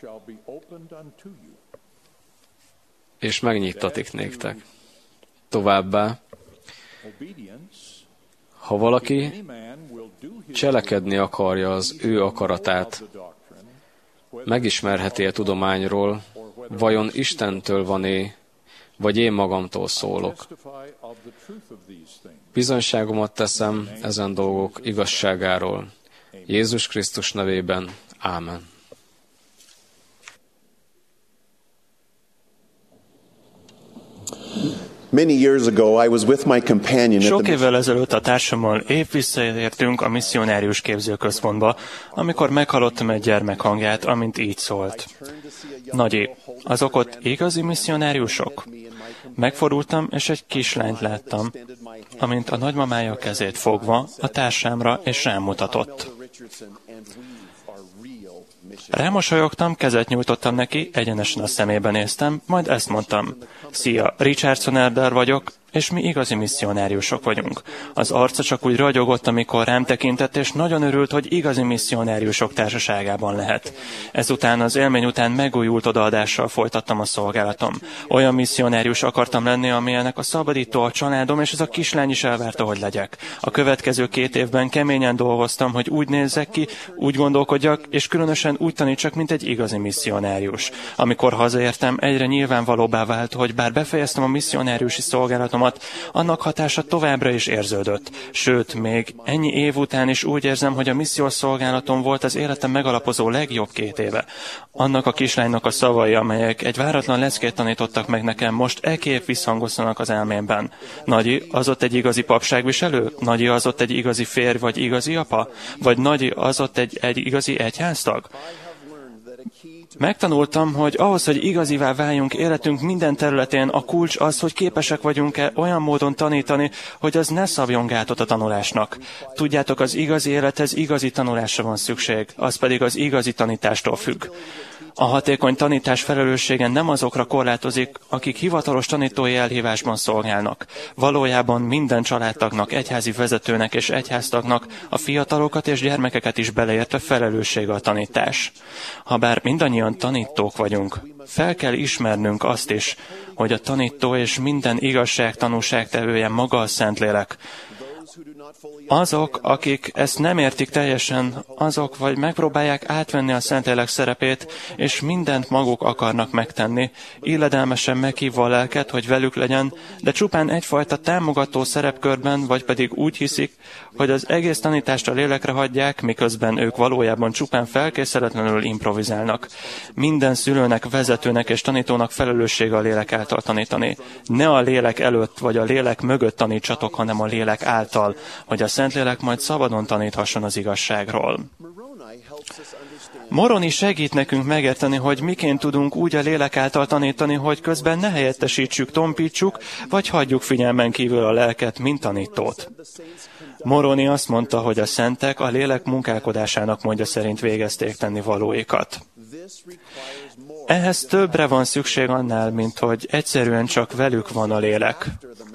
G: és megnyittatik néktek. Továbbá, ha valaki cselekedni akarja az ő akaratát, megismerheti a tudományról, vajon Istentől van-e, vagy én magamtól szólok. Bizonyságomat teszem ezen dolgok igazságáról. Jézus Krisztus nevében. Ámen.
H: Sok évvel ezelőtt a társammal épp visszaértünk a misszionárius képzőközpontba, amikor meghallottam egy gyermek hangját, amint így szólt: Nagyi, azok ott igazi misszionáriusok? Megfordultam, és egy kislányt láttam, amint a nagymamája a kezét fogva a társámra és rám mutatott. Rámosolyogtam, kezet nyújtottam neki, egyenesen a szemébe néztem, majd ezt mondtam: Szia, Richardson Elder vagyok, és mi igazi misszionáriusok vagyunk. Az arca csak úgy ragyogott, amikor rám tekintett, és nagyon örült, hogy igazi misszionáriusok társaságában lehet. Ezután, az élmény után megújult odaadással folytattam a szolgálatom. Olyan misszionárius akartam lenni, amilyenek a szabadító, a családom, és ez a kislány is elvárta, hogy legyek. A következő 2 évben keményen dolgoztam, hogy úgy nézzek ki, úgy gondolkodjak, és különösen úgy tanítsak, mint egy igazi misszionárius. Amikor hazaértem, egyre nyilvánvalóbbá vált, hogy bár befejeztem a misszionáriusi szolgálatomat, annak hatása továbbra is érződött. Sőt, még ennyi év után is úgy érzem, hogy a missziós szolgálatom volt az életem megalapozó legjobb 2 éve. Annak a kislánynak a szavai, amelyek egy váratlan leckét tanítottak meg nekem, most ekképp visszhangozzanak az elmémben. Nagyi, az ott egy igazi papságviselő? Nagyi, az ott egy igazi férj vagy igazi apa? Vagy Nagyi, az ott egy igazi egyháztag? Megtanultam, hogy ahhoz, hogy igazivá váljunk életünk minden területén, a kulcs az, hogy képesek vagyunk-e olyan módon tanítani, hogy az ne szabjon gátot a tanulásnak. Tudjátok, az igazi élethez igazi tanulásra van szükség, az pedig az igazi tanítástól függ. A hatékony tanítás felelőssége nem azokra korlátozik, akik hivatalos tanítói elhívásban szolgálnak. Valójában minden családtagnak, egyházi vezetőnek és egyháztagnak, a fiatalokat és gyermekeket is beleértve felelőssége a tanítás. Habár mindannyian tanítók vagyunk, fel kell ismernünk azt is, hogy a tanító és minden igazság tanúságtevője maga a Szentlélek. Azok, akik ezt nem értik teljesen, azok vagy megpróbálják átvenni a Szentlélek szerepét, és mindent maguk akarnak megtenni, illedelmesen meghívva a lelket, hogy velük legyen, de csupán egyfajta támogató szerepkörben, vagy pedig úgy hiszik, hogy az egész tanítást a lélekre hagyják, miközben ők valójában csupán felkészületlenül improvizálnak. Minden szülőnek, vezetőnek és tanítónak felelőssége a lélek által tanítani. Ne a lélek előtt vagy a lélek mögött tanítsatok, hanem a lélek által, hogy a Szentlélek majd szabadon taníthasson az igazságról. Moroni segít nekünk megérteni, hogy miként tudunk úgy a lélek által tanítani, hogy közben ne helyettesítsük, tompítsuk, vagy hagyjuk figyelmen kívül a lelket, mint tanítót. Moroni azt mondta, hogy a szentek a lélek munkálkodásának módja szerint végezték tenni valóikat. Ehhez többre van szükség annál, mint hogy egyszerűen csak velük van a lélek.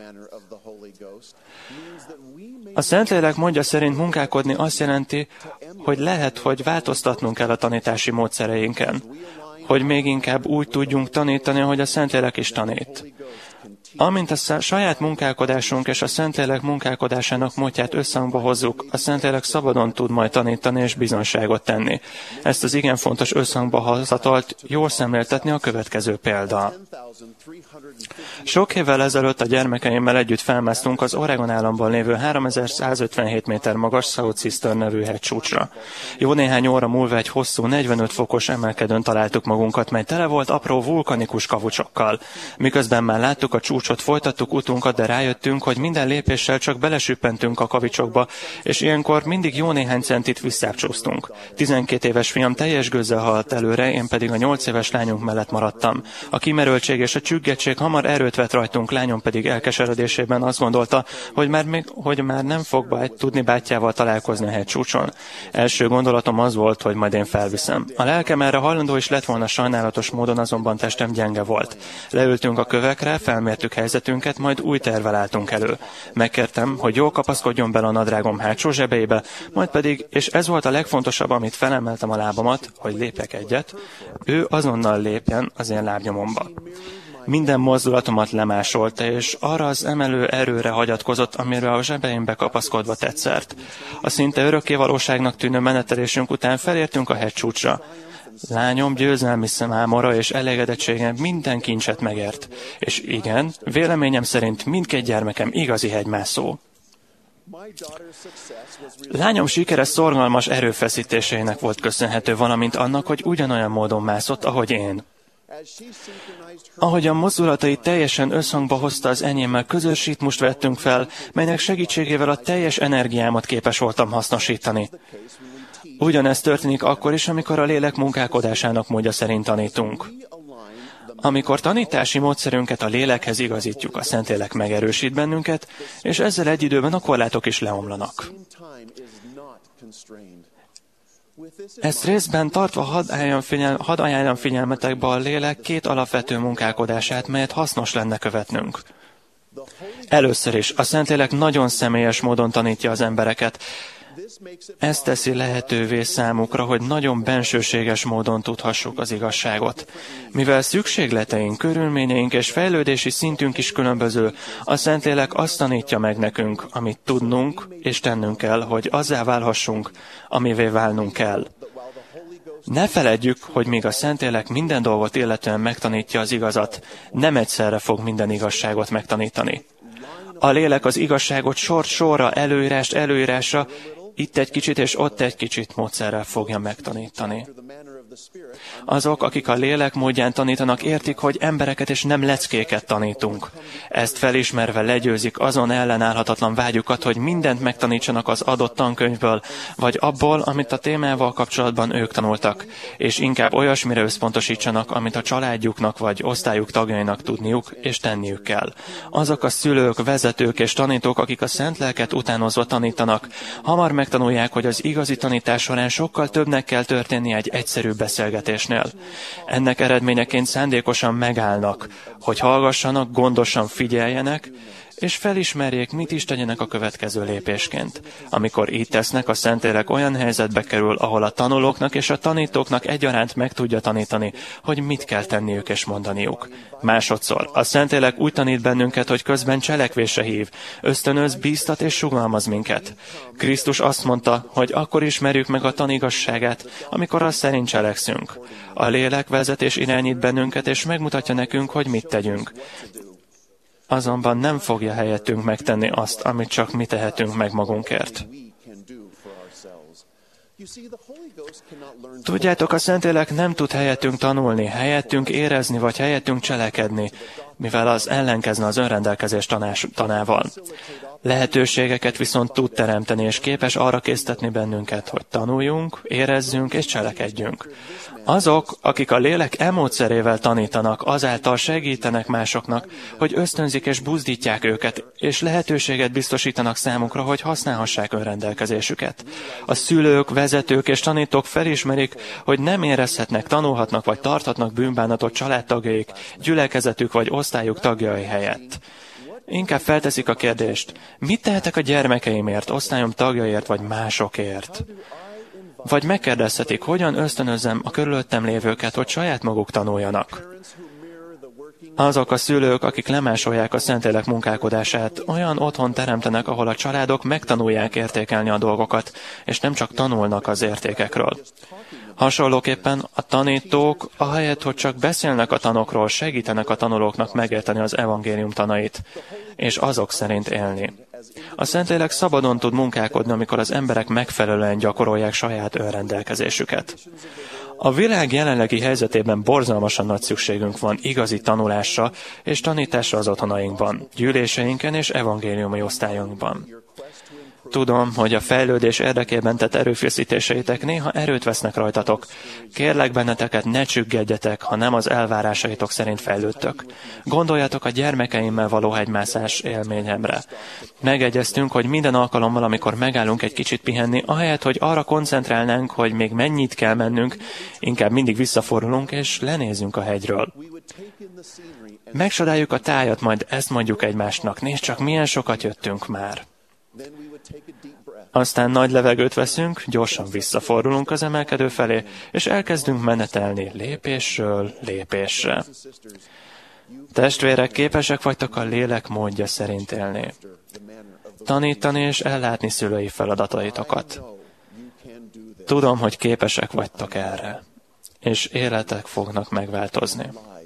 H: A Szentlélek módja szerint munkálkodni azt jelenti, hogy lehet, hogy változtatnunk kell a tanítási módszereinken, hogy még inkább úgy tudjunk tanítani, ahogy a Szentlélek is tanít. Amint a saját munkálkodásunk és a Szentlélek munkálkodásának módját összhangba hozzuk, a Szentlélek szabadon tud majd tanítani és bizonyságot tenni. Ezt az igen fontos összhangba hozatalt jól szemléltetni a következő példa. Sok évvel ezelőtt a gyermekeimmel együtt felmásztunk az Oregon államban lévő 3157 méter magas South Sister nevű hegycsúcsra. Jó néhány óra múlva egy hosszú, 45 fokos emelkedőn találtuk magunkat, mely tele volt apró vulkanikus kavucsokkal. Miközben már láttuk a csúcsot, folytattuk utunkat, de rájöttünk, hogy minden lépéssel csak belesüppentünk a kavicsokba, és ilyenkor mindig jó néhány centit visszábcsúsztunk. 12 éves fiam teljes gőzzel haladt előre, én pedig a 8 éves lányunk mellett maradtam. A kimerültség és a csüggettség hamar erőt vett rajtunk, lányom pedig elkeseredésében azt gondolta, hogy már nem fog tudni bátyjával találkozni a hegycsúcson. Első gondolatom az volt, hogy majd én felviszem. A lelkem erre hajlandó is lett volna, sajnálatos módon azonban testem gyenge volt. Leültünk a kövekre, felmértük helyzetünket, majd új tervvel álltunk elő. Megkértem, hogy jól kapaszkodjon bele a nadrágom hátsó zsebeibe, majd pedig, és ez volt a legfontosabb, amit felemeltem a lábamat, hogy lépjek egyet, ő azonnal lépjen az én lábnyomomba. Minden mozdulatomat lemásolta, és arra az emelő erőre hagyatkozott, amire a zsebeimbe kapaszkodva tett szert. A szinte örökké valóságnak tűnő menetelésünk után felértünk a hegycsúcsra. Lányom győzelmi számára és elégedettségem minden kincset megért. És igen, véleményem szerint mindkét gyermekem igazi hegymászó. Lányom sikere szorgalmas erőfeszítéseinek volt köszönhető, valamint annak, hogy ugyanolyan módon mászott, ahogy én. Ahogy a mozdulatait teljesen összhangba hozta az enyémmel, közös ritmust vettünk fel, melynek segítségével a teljes energiámat képes voltam hasznosítani. Ugyanezt történik akkor is, amikor a lélek munkálkodásának módja szerint tanítunk. Amikor tanítási módszerünket a lélekhez igazítjuk, a Szentlélek megerősít bennünket, és ezzel egy időben a korlátok is leomlanak. Ezt részben tartva hadd ajánljam figyelmetekbe a lélek két alapvető munkálkodását, melyet hasznos lenne követnünk. Először is, a Szentlélek nagyon személyes módon tanítja az embereket. Ez teszi lehetővé számukra, hogy nagyon bensőséges módon tudhassuk az igazságot. Mivel szükségleteink, körülményeink és fejlődési szintünk is különböző, a Szentlélek azt tanítja meg nekünk, amit tudnunk és tennünk kell, hogy azzá válhassunk, amivé válnunk kell. Ne feledjük, hogy míg a Szentlélek minden dolgot illetően megtanítja az igazat, nem egyszerre fog minden igazságot megtanítani. A lélek az igazságot sorra, előírásra, itt egy kicsit és ott egy kicsit módszerrel fogja megtanítani. Azok, akik a lélek módján tanítanak, értik, hogy embereket és nem leckéket tanítunk. Ezt felismerve legyőzik azon ellenállhatatlan vágyukat, hogy mindent megtanítsanak az adott tankönyvből, vagy abból, amit a témával kapcsolatban ők tanultak, és inkább olyasmire összpontosítsanak, amit a családjuknak vagy osztályuk tagjainak tudniuk és tenniük kell. Azok a szülők, vezetők és tanítók, akik a Szent Lelket utánozva tanítanak, hamar megtanulják, hogy az igazi tanítás során sokkal többnek kell történnie egy egyszerű beszélgetésnél. Ennek eredményeként szándékosan megállnak, hogy hallgassanak, gondosan figyeljenek, és felismerjék, mit is tegyenek a következő lépésként. Amikor így tesznek, a Szentlélek olyan helyzetbe kerül, ahol a tanulóknak és a tanítóknak egyaránt meg tudja tanítani, hogy mit kell tenniük és mondaniuk. Másodszor, a Szentlélek úgy tanít bennünket, hogy közben cselekvésre hív, ösztönöz, bíztat és sugalmaz minket. Krisztus azt mondta, hogy akkor ismerjük meg a tanigazságát, amikor azt szerint cselekszünk. A lélek vezet és irányít bennünket, és megmutatja nekünk, hogy mit tegyünk. Azonban nem fogja helyettünk megtenni azt, amit csak mi tehetünk meg magunkért. Tudjátok, a Szentlélek nem tud helyettünk tanulni, helyettünk érezni, vagy helyettünk cselekedni, mivel az ellenkezne az önrendelkezés tanával. Lehetőségeket viszont tud teremteni, és képes arra késztetni bennünket, hogy tanuljunk, érezzünk és cselekedjünk. Azok, akik a lélek emódszerével tanítanak, azáltal segítenek másoknak, hogy ösztönzik és buzdítják őket, és lehetőséget biztosítanak számukra, hogy használhassák önrendelkezésüket. A szülők, vezetők és tanítók felismerik, hogy nem érezhetnek, tanulhatnak vagy tarthatnak bűnbánatot családtagjaik, gyülekezetük vagy osztályuk tagjai helyett. Inkább felteszik a kérdést, mit tehetek a gyermekeimért, osztályom tagjaiért vagy másokért? Vagy megkérdezhetik, hogyan ösztönözzem a körülöttem lévőket, hogy saját maguk tanuljanak. Azok a szülők, akik lemásolják a Szentlélek munkálkodását, olyan otthon teremtenek, ahol a családok megtanulják értékelni a dolgokat, és nem csak tanulnak az értékekről. Hasonlóképpen a tanítók, ahelyett, hogy csak beszélnek a tanokról, segítenek a tanulóknak megérteni az evangélium tanait, és azok szerint élni. A Szentlélek szabadon tud munkálkodni, amikor az emberek megfelelően gyakorolják saját önrendelkezésüket. A világ jelenlegi helyzetében borzalmasan nagy szükségünk van igazi tanulásra és tanításra az otthonainkban, gyűléseinken és evangéliumi osztályunkban. Tudom, hogy a fejlődés érdekében tett erőfeszítéseitek néha erőt vesznek rajtatok. Kérlek benneteket, ne csüggedjetek, ha nem az elvárásaitok szerint fejlődtök. Gondoljatok a gyermekeimmel való hegymászás élményemre. Megegyeztünk, hogy minden alkalommal, amikor megállunk egy kicsit pihenni, ahelyett, hogy arra koncentrálnánk, hogy még mennyit kell mennünk, inkább mindig visszafordulunk és lenézünk a hegyről. Megcsodáljuk a tájat, majd ezt mondjuk egymásnak, nézd csak, milyen sokat jöttünk már. Aztán nagy levegőt veszünk, gyorsan visszafordulunk az emelkedő felé, és elkezdünk menetelni lépésről lépésre. Testvérek, képesek vagytok a lélek módja szerint élni. Tanítani és ellátni szülői feladataitokat. Tudom, hogy képesek vagytok erre, és életek fognak megváltozni.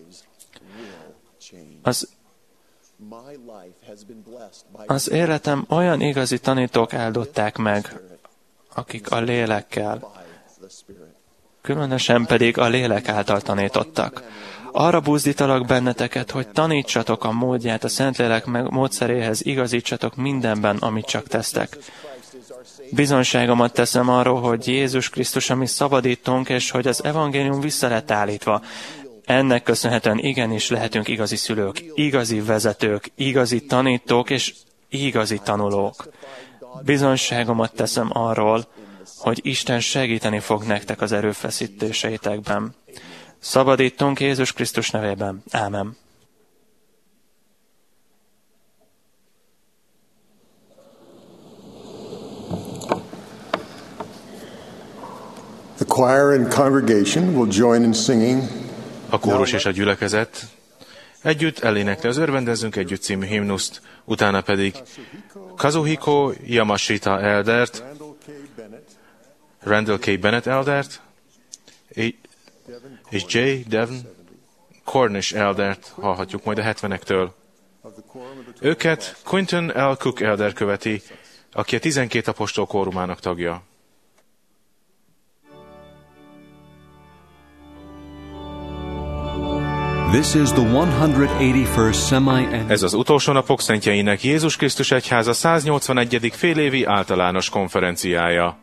H: Az életem olyan igazi tanítók áldották meg, akik a lélekkel, különösen pedig a lélek által tanítottak. Arra buzdítalak benneteket, hogy tanítsatok a módját a Szentlélek módszeréhez, igazítsatok mindenben, amit csak tesztek. Bizonyságomat teszem arról, hogy Jézus Krisztus a mi szabadítónk, és hogy az evangélium vissza lett állítva. Ennek köszönhetően igenis lehetünk igazi szülők, igazi vezetők, igazi tanítók és igazi tanulók. Bizonyságomat teszem arról, hogy Isten segíteni fog nektek az erőfeszítéseitekben. Szabadítunk Jézus Krisztus nevében. Ámen.
C: The choir and congregation will join in singing.
B: A kórus és a gyülekezet együtt elénekli az Örvendezzünk együtt című himnuszt, utána pedig Kazuhiko Yamashita eldert, Randall K. Bennett eldert, és J. Devon Cornish eldert hallhatjuk majd a 70-ektől. Őket Quinton L. Cook elder követi, aki a 12 apostol kórumának tagja.
A: This is the 181st semi-annual.
B: Ez az utolsó napok szentjeinek Jézus Krisztus Egyháza 181. félévi általános konferenciája.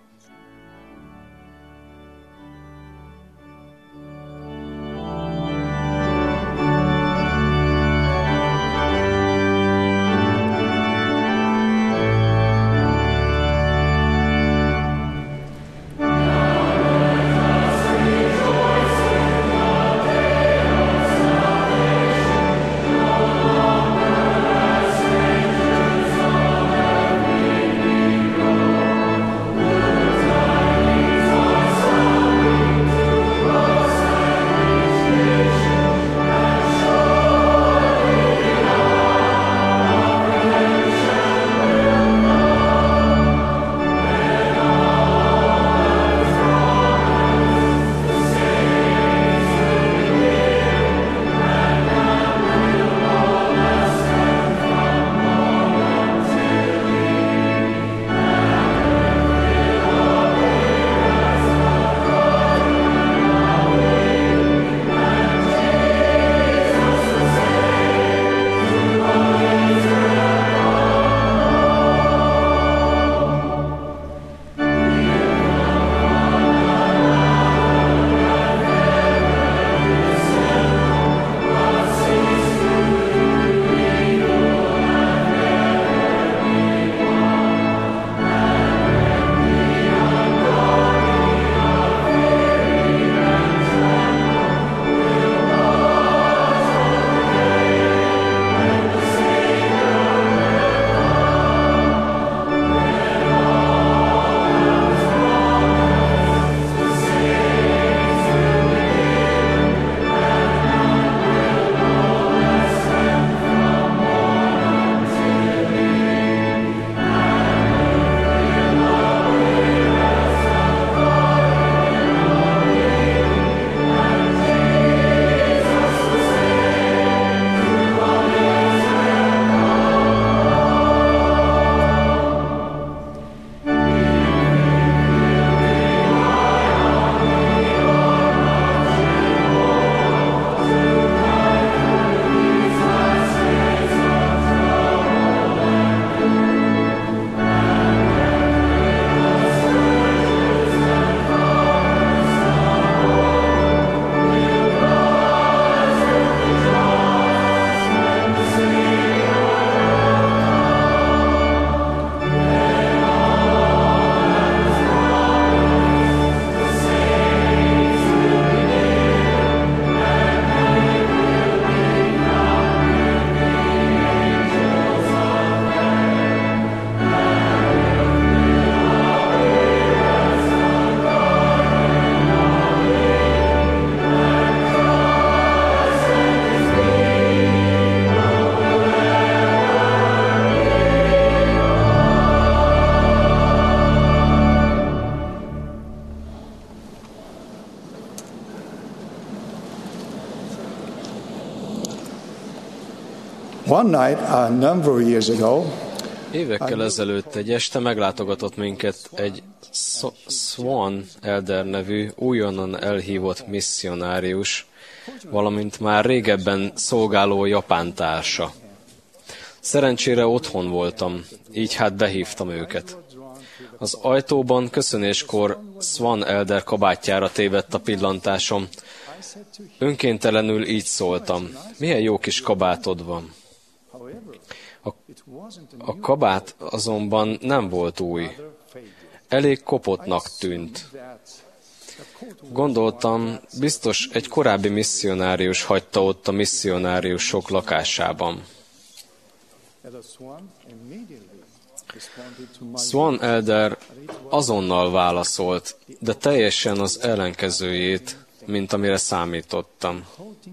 C: One night, a number of years ago,
G: évekkel ezelőtt egy este meglátogatott minket egy Swan Elder nevű, újonnan elhívott misszionárius, valamint már régebben szolgáló japán társa. Szerencsére otthon voltam, így hát behívtam őket. Az ajtóban köszönéskor Swan Elder kabátjára tévedt a pillantásom. Önkéntelenül így szóltam: milyen jó kis kabátod van. A kabát azonban nem volt új. Elég kopottnak tűnt. Gondoltam, biztos egy korábbi misszionárius hagyta ott a misszionáriusok lakásában. Swan Elder azonnal válaszolt, de teljesen az ellenkezőjét, mint amire számítottam.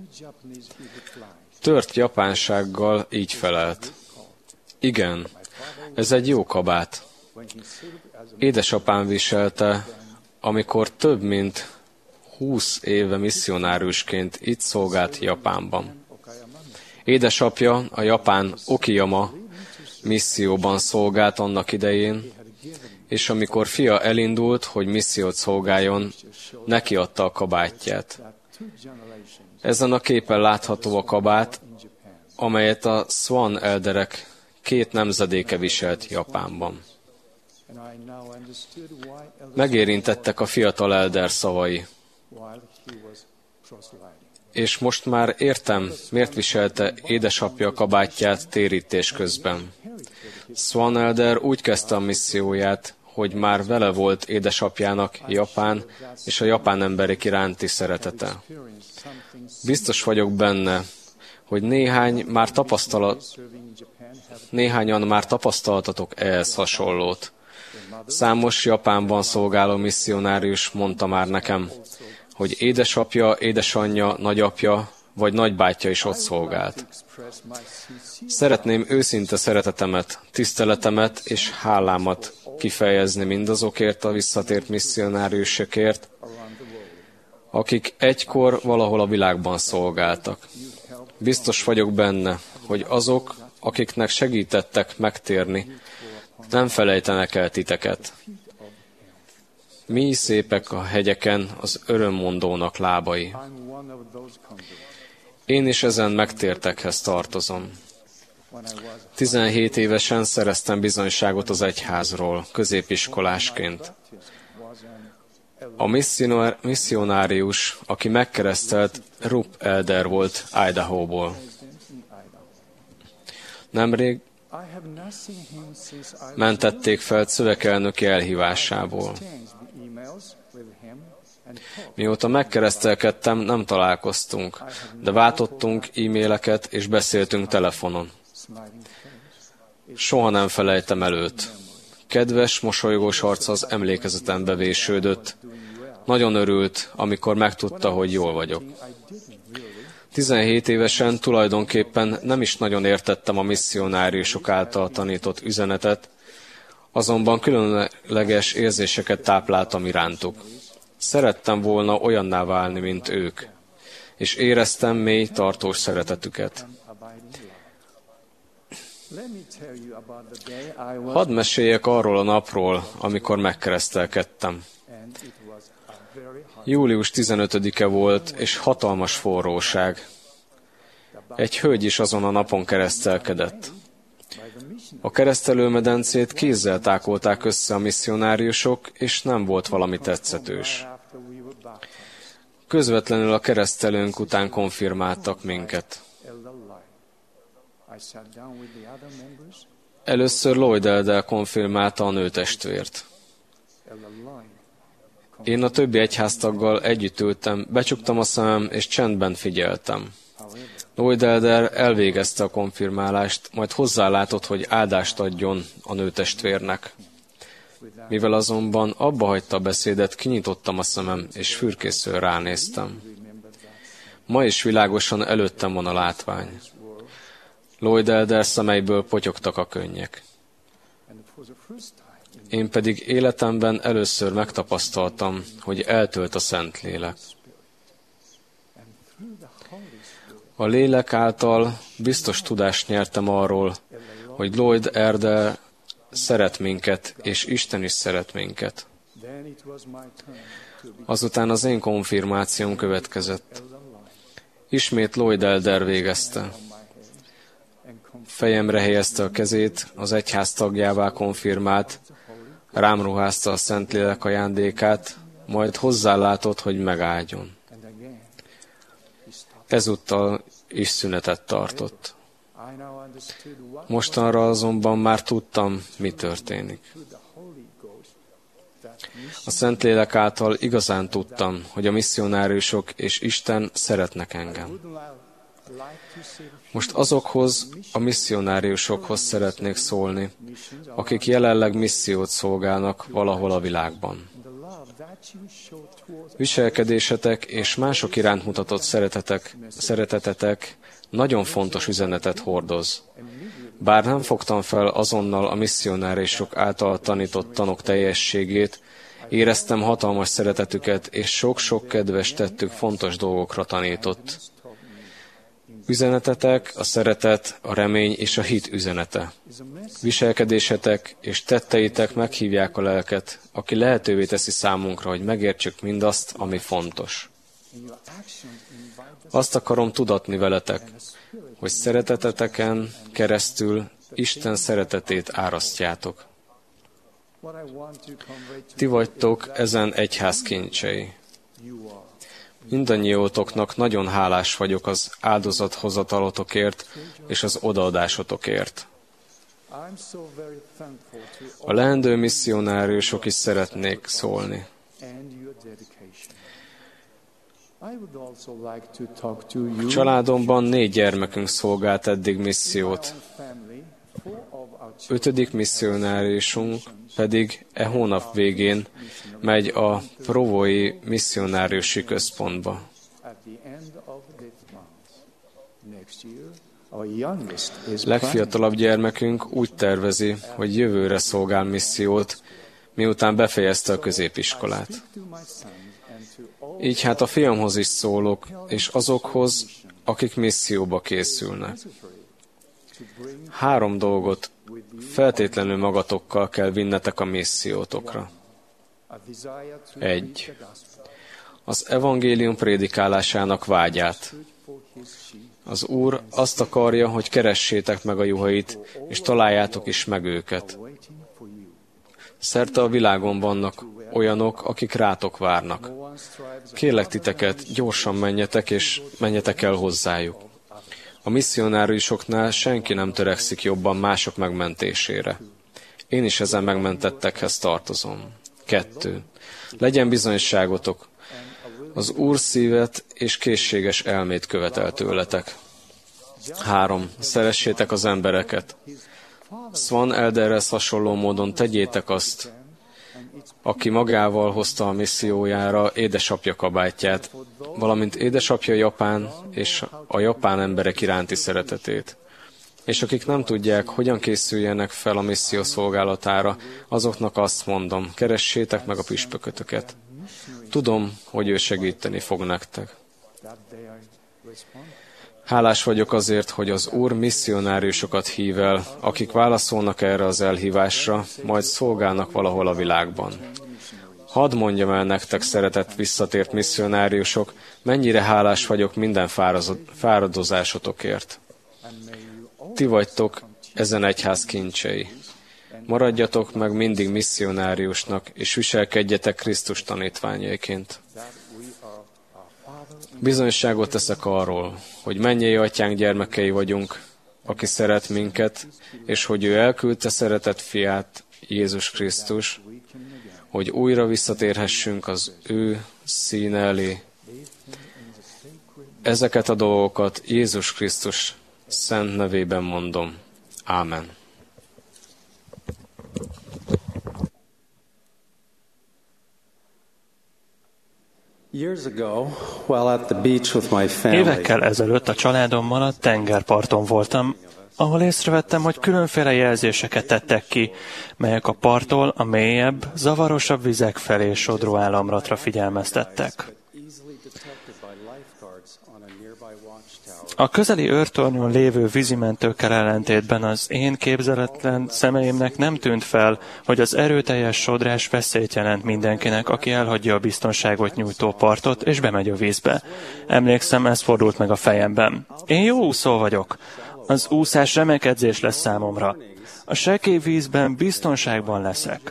G: Tört japánsággal így felelt: igen, ez egy jó kabát. Édesapám viselte, amikor több mint 20 éve misszionáriusként itt szolgált Japánban. Édesapja a japán Okiyama misszióban szolgált annak idején, és amikor fia elindult, hogy missziót szolgáljon, neki adta a kabátját. Ezen a képen látható a kabát, amelyet a Swan Elderek 2 nemzedéke viselt Japánban. Megérintettek a fiatal Elder szavai. És most már értem, miért viselte édesapja kabátját térítés közben. Swan Elder úgy kezdte a misszióját, hogy már vele volt édesapjának Japán és a japán emberek iránti szeretete. Biztos vagyok benne, hogy néhányan már tapasztaltatok ehhez hasonlót. Számos Japánban szolgáló misszionárius mondta már nekem, hogy édesapja, édesanyja, nagyapja vagy nagybátyja is ott szolgált. Szeretném őszinte szeretetemet, tiszteletemet és hálámat kifejezni mindazokért a visszatért misszionáriusokért, akik egykor valahol a világban szolgáltak. Biztos vagyok benne, hogy azok, akiknek segítettek megtérni, nem felejtenek el titeket. Mi szépek a hegyeken az örömmondónak lábai. Én is ezen megtértekhez tartozom. 17 évesen szereztem bizonyságot az egyházról, középiskolásként. A misszionárius, aki megkeresztelt, Rupp Elder volt Idahoból. Nemrég mentették fel szövegelnöki elhívásából. Mióta megkeresztelkedtem, nem találkoztunk, de váltottunk e-maileket és beszéltünk telefonon. Soha nem felejtem el őt. Kedves, mosolygós arca az emlékezetembe vésődött. Nagyon örült, amikor megtudta, hogy jól vagyok. 17 évesen tulajdonképpen nem is nagyon értettem a misszionáriusok által tanított üzenetet, azonban különleges érzéseket tápláltam irántuk. Szerettem volna olyanná válni, mint ők, és éreztem mély, tartós szeretetüket. Hadd meséljek arról a napról, amikor megkeresztelkedtem. Július 15-e volt, és hatalmas forróság. Egy hölgy is azon a napon keresztelkedett. A keresztelőmedencét kézzel tákolták össze a misszionáriusok, és nem volt valami tetszetős. Közvetlenül a keresztelőnk után konfirmáltak minket. Először Lloyd Elder konfirmálta a nőtestvért. Én a többi egyháztaggal együtt ültem, becsuktam a szemem, és csendben figyeltem. Lloyd Elder elvégezte a konfirmálást, majd hozzálátott, hogy áldást adjon a nőtestvérnek. Mivel azonban abba hagyta a beszédet, kinyitottam a szemem, és fürkészül ránéztem. Ma is világosan előttem van a látvány. Lloyd Elder szemeiből potyogtak a könnyek. Én pedig életemben először megtapasztaltam, hogy eltölt a Szentlélek. A lélek által biztos tudást nyertem arról, hogy Lloyd Erdel szeret minket, és Isten is szeret minket. Azután az én konfirmációm következett. Ismét Lloyd Elder végezte. Fejemre helyezte a kezét, az egyház tagjává konfirmált, rám ruházta a Szentlélek ajándékát, majd hozzálátott, hogy megáldjon. Ezúttal is szünetet tartott. Mostanra azonban már tudtam, mi történik. A Szentlélek által igazán tudtam, hogy a misszionáriusok és Isten szeretnek engem. Most azokhoz, a misszionáriusokhoz szeretnék szólni, akik jelenleg missziót szolgálnak valahol a világban. Viselkedésetek és mások iránt mutatott szeretetetek nagyon fontos üzenetet hordoz. Bár nem fogtam fel azonnal a misszionáriusok által tanított tanok teljességét, éreztem hatalmas szeretetüket, és sok-sok kedves tettük fontos dolgokra tanított. Üzenetetek a szeretet, a remény és a hit üzenete. Viselkedésetek és tetteitek meghívják a lelket, aki lehetővé teszi számunkra, hogy megértsük mindazt, ami fontos. Azt akarom tudatni veletek, hogy szereteteteken keresztül Isten szeretetét árasztjátok. Ti vagytok ezen egyház kincsei. Mindannyiótoknak nagyon hálás vagyok az áldozathozatalotok és az odaadásotokért. A leendő misszionáriusok is szeretnék szólni. Családomban 4 gyermekünk szolgált eddig missziót. 5. misszionáriusunk pedig hónap végén megy a provói misszionáriusi központba. Legfiatalabb gyermekünk úgy tervezi, hogy jövőre szolgál missziót, miután befejezte a középiskolát. Így hát a fiamhoz is szólok, és azokhoz, akik misszióba készülnek. 3 dolgot feltétlenül magatokkal kell vinnetek a missziótokra. 1. Az evangélium prédikálásának vágyát. Az Úr azt akarja, hogy keressétek meg a juhait, és találjátok is meg őket. Szerte a világon vannak olyanok, akik rátok várnak. Kérlek titeket, gyorsan menjetek, és menjetek el hozzájuk. A misszionáriusoknál senki nem törekszik jobban mások megmentésére. Én is ezen megmentettekhez tartozom. 2. Legyen bizonyságotok. Az Úr szívet és készséges elmét követel tőletek. 3. Szeressétek az embereket. Swan Elderhez hasonló módon tegyétek azt, aki magával hozta a missziójára édesapja kabátját, valamint édesapja japán és a japán emberek iránti szeretetét. És akik nem tudják, hogyan készüljenek fel a misszió szolgálatára, azoknak azt mondom, keressétek meg a püspökötöket. Tudom, hogy ő segíteni fog nektek. Hálás vagyok azért, hogy az Úr misszionáriusokat hív el, akik válaszolnak erre az elhívásra, majd szolgálnak valahol a világban. Hadd mondjam el nektek, szeretett visszatért misszionáriusok, mennyire hálás vagyok minden fáradozásotokért. Ti vagytok ezen egyház kincsei. Maradjatok meg mindig misszionáriusnak, és viselkedjetek Krisztus tanítványaiként. Bizonyságot teszek arról, hogy mennyei atyánk gyermekei vagyunk, aki szeret minket, és hogy ő elküldte szeretett fiát, Jézus Krisztus, hogy újra visszatérhessünk az ő színe elé. Ezeket a dolgokat Jézus Krisztus szent nevében mondom. Ámen.
H: Évekkel ezelőtt a családommal a tengerparton voltam, ahol észrevettem, hogy különféle jelzéseket tettek ki, melyek a parttól a mélyebb, zavarosabb vizek felé sodró államratra figyelmeztettek. A közeli őrtornyon lévő vízimentőkkel ellentétben az én képzeletlen szemeimnek nem tűnt fel, hogy az erőteljes sodrás veszélyt jelent mindenkinek, aki elhagyja a biztonságot nyújtó partot, és bemegy a vízbe. Emlékszem, ez fordult meg a fejemben. Én jó úszó vagyok. Az úszás remek edzés lesz számomra. A sekély vízben biztonságban leszek.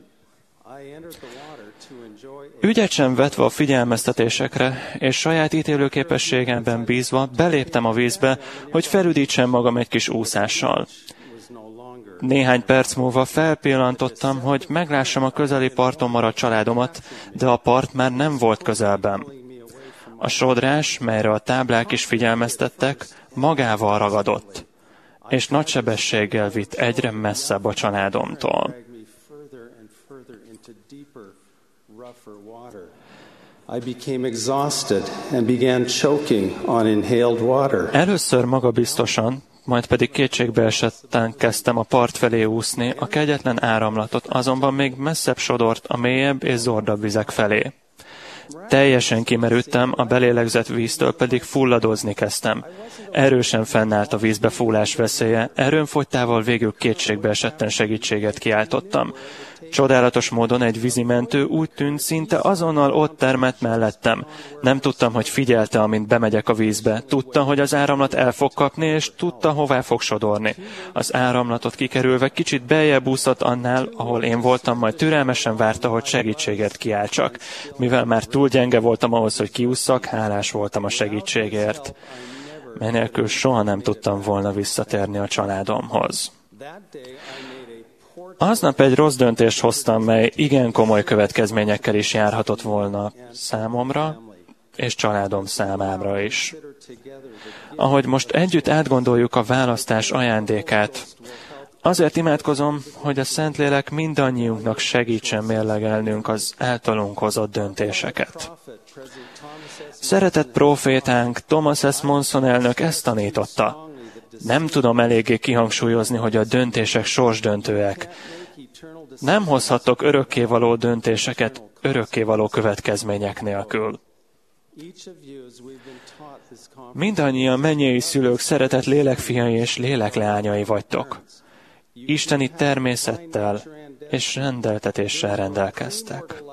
H: Ügyet sem vetve a figyelmeztetésekre, és saját ítélőképességemben bízva beléptem a vízbe, hogy felüdítsem magam egy kis úszással. Néhány perc múlva felpillantottam, hogy meglássam a közeli parton maradt családomat, de a part már nem volt közelben. A sodrás, melyre a táblák is figyelmeztettek, magával ragadott, és nagy sebességgel vitt egyre messzebb a családomtól. Először magabiztosan, majd pedig kétségbeesetten kezdtem a part felé úszni, a kegyetlen áramlatot azonban még messzebb sodort a mélyebb és zordabb vizek felé. Teljesen kimerültem, a belélegzett víztől pedig fulladozni kezdtem. Erősen fennállt a vízbefúlás veszélye, erőnfogytával végül kétségbeesetten segítséget kiáltottam. Csodálatos módon egy vízimentő úgy tűnt, szinte azonnal ott termett mellettem. Nem tudtam, hogy figyelte, amint bemegyek a vízbe. Tudta, hogy az áramlat el fog kapni, és tudta, hová fog sodorni. Az áramlatot kikerülve kicsit beljebb úszott annál, ahol én voltam, majd türelmesen várta, hogy segítséget kiáltsak. Mivel már túl gyenge voltam ahhoz, hogy kiússzak, hálás voltam a segítségért. Mely nélkül soha nem tudtam volna visszatérni a családomhoz. Aznap egy rossz döntést hoztam, mely igen komoly következményekkel is járhatott volna számomra, és családom számára is. Ahogy most együtt átgondoljuk a választás ajándékát, azért imádkozom, hogy a Szentlélek mindannyiunknak segítsen mérlegelnünk az általunk hozott döntéseket. Szeretett prófétánk Thomas S. Monson elnök ezt tanította. Nem tudom eléggé kihangsúlyozni, hogy a döntések sorsdöntőek. Nem hozhattok örökkévaló döntéseket örökkévaló következmények nélkül. Mindannyian mennyei szülők szeretett lélekfiai és lélekleányai vagytok. Isteni természettel és rendeltetéssel rendelkeztek.